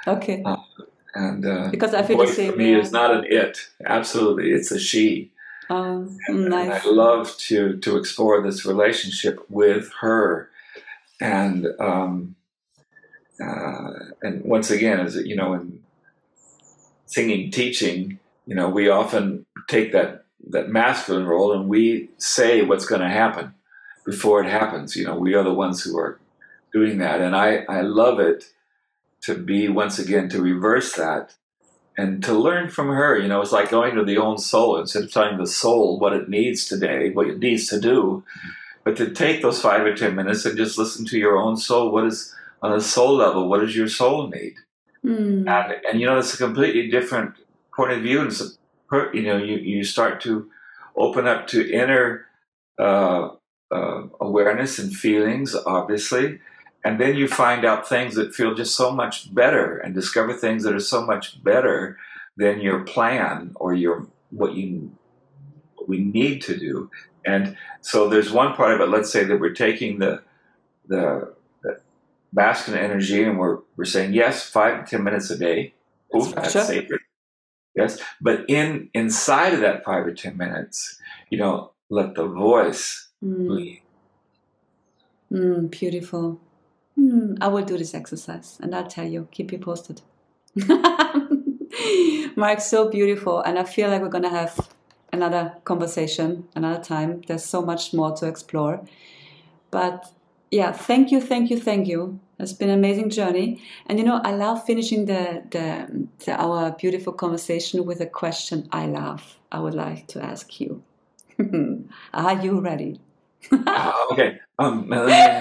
Okay. Uh, and uh, because I feel the voice same. for me Yeah. is not an it. Absolutely, it's a she. Um, And, and nice. I love to to explore this relationship with her. And um, uh, and once again, as you know, in singing, teaching, you know, we often take that that masculine role and we say what's going to happen before it happens. You know, we are the ones who are doing that, and I I love it to be once again to reverse that and to learn from her. You know, it's like going to the own soul instead of telling the soul what it needs today, what it needs to do, but to take those five or ten minutes and just listen to your own soul. What is on a soul level? What does your soul need? Mm. And, and you know, it's a completely different point of view. And it's a, you know, you, you start to open up to inner uh, uh, awareness and feelings, obviously. And then you find out things that feel just so much better and discover things that are so much better than your plan or your what you what we need to do. And so there's one part of it, let's say that we're taking the the, the masculine energy and we're we're saying yes, five to ten minutes a day. Oof, that's Sure. sacred. Yes. But in inside of that five or ten minutes, you know, let the voice Mm. lead. Mm, beautiful. Mm, I will do this exercise and I'll tell you, keep you posted. Mark, so beautiful. And I feel like we're going to have another conversation, another time. There's so much more to explore. But yeah, thank you, thank you, thank you. It's been an amazing journey. And you know, I love finishing the, the, the our beautiful conversation with a question I love. I would like to ask you. Are you ready? Oh, okay. Um,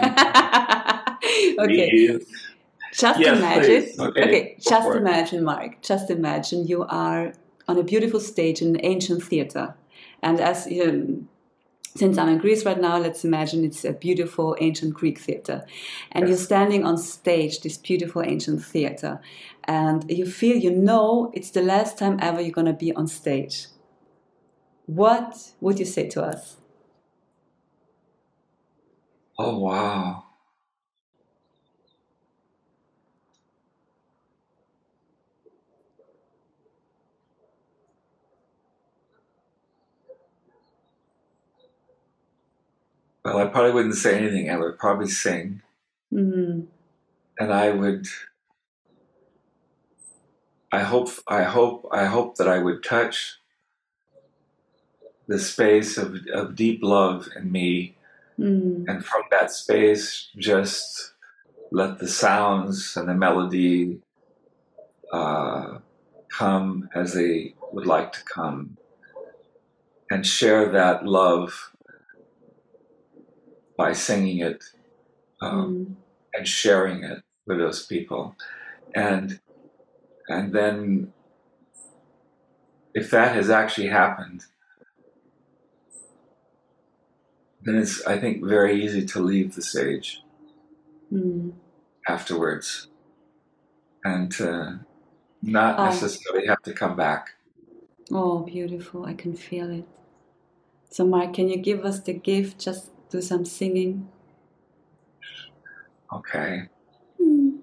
okay. Just yes, imagine. please. Okay. Okay, just imagine, Mark. Just imagine you are on a beautiful stage in an ancient theater, and as you know, since I'm in Greece right now, let's imagine it's a beautiful ancient Greek theater, and Yes. you're standing on stage, this beautiful ancient theater, and you feel, you know, it's the last time ever you're going to be on stage. What would you say to us? Oh, wow. Well, I probably wouldn't say anything. I would probably sing. Mm-hmm. And I would, I hope, I hope, I hope that I would touch the space of, of deep love in me. Mm-hmm. And from that space, just let the sounds and the melody uh, come as they would like to come, and share that love by singing it um, Mm-hmm. and sharing it with those people. And and then if that has actually happened, then it's, I think, very easy to leave the stage Mm-hmm. afterwards and to not Ah. necessarily have to come back. Oh, beautiful. I can feel it. So, Mark, can you give us the gift? Just do some singing. Okay. Mm.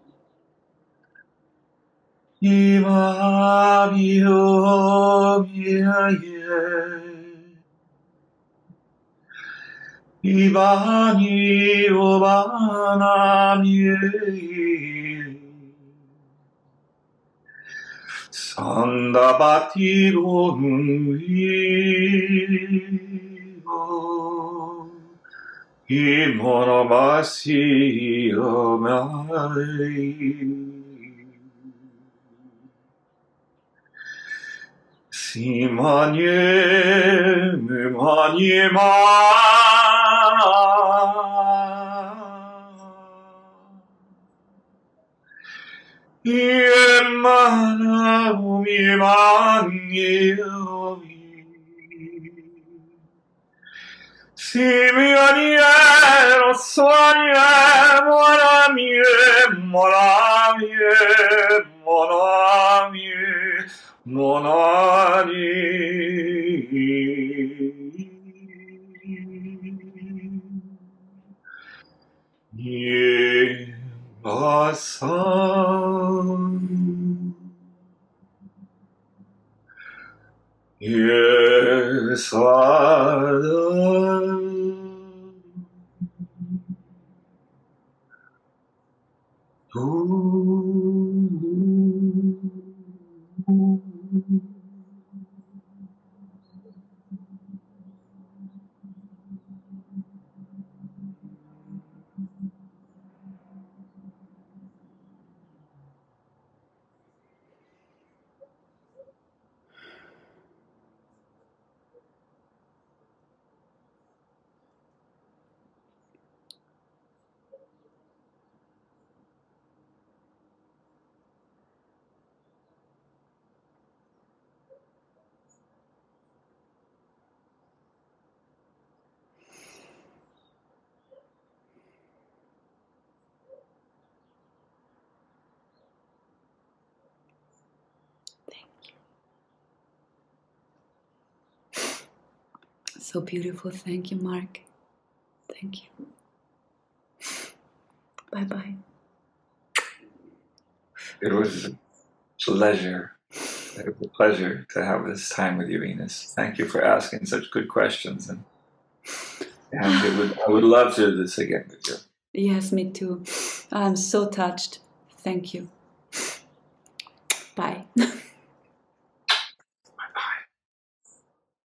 Ibani obana Sanda batido vivo Imonamasi omai Simanye manye ma Yemana umimanye Simianie rosonie monamie monamie monamie monani Ye asan So beautiful. Thank you, Mark. Thank you. Bye-bye. It was a pleasure. It was a pleasure to have this time with you, Venus. Thank you for asking such good questions. And, and it would, I would love to do this again with you. Yes, me too. I'm so touched. Thank you. Bye.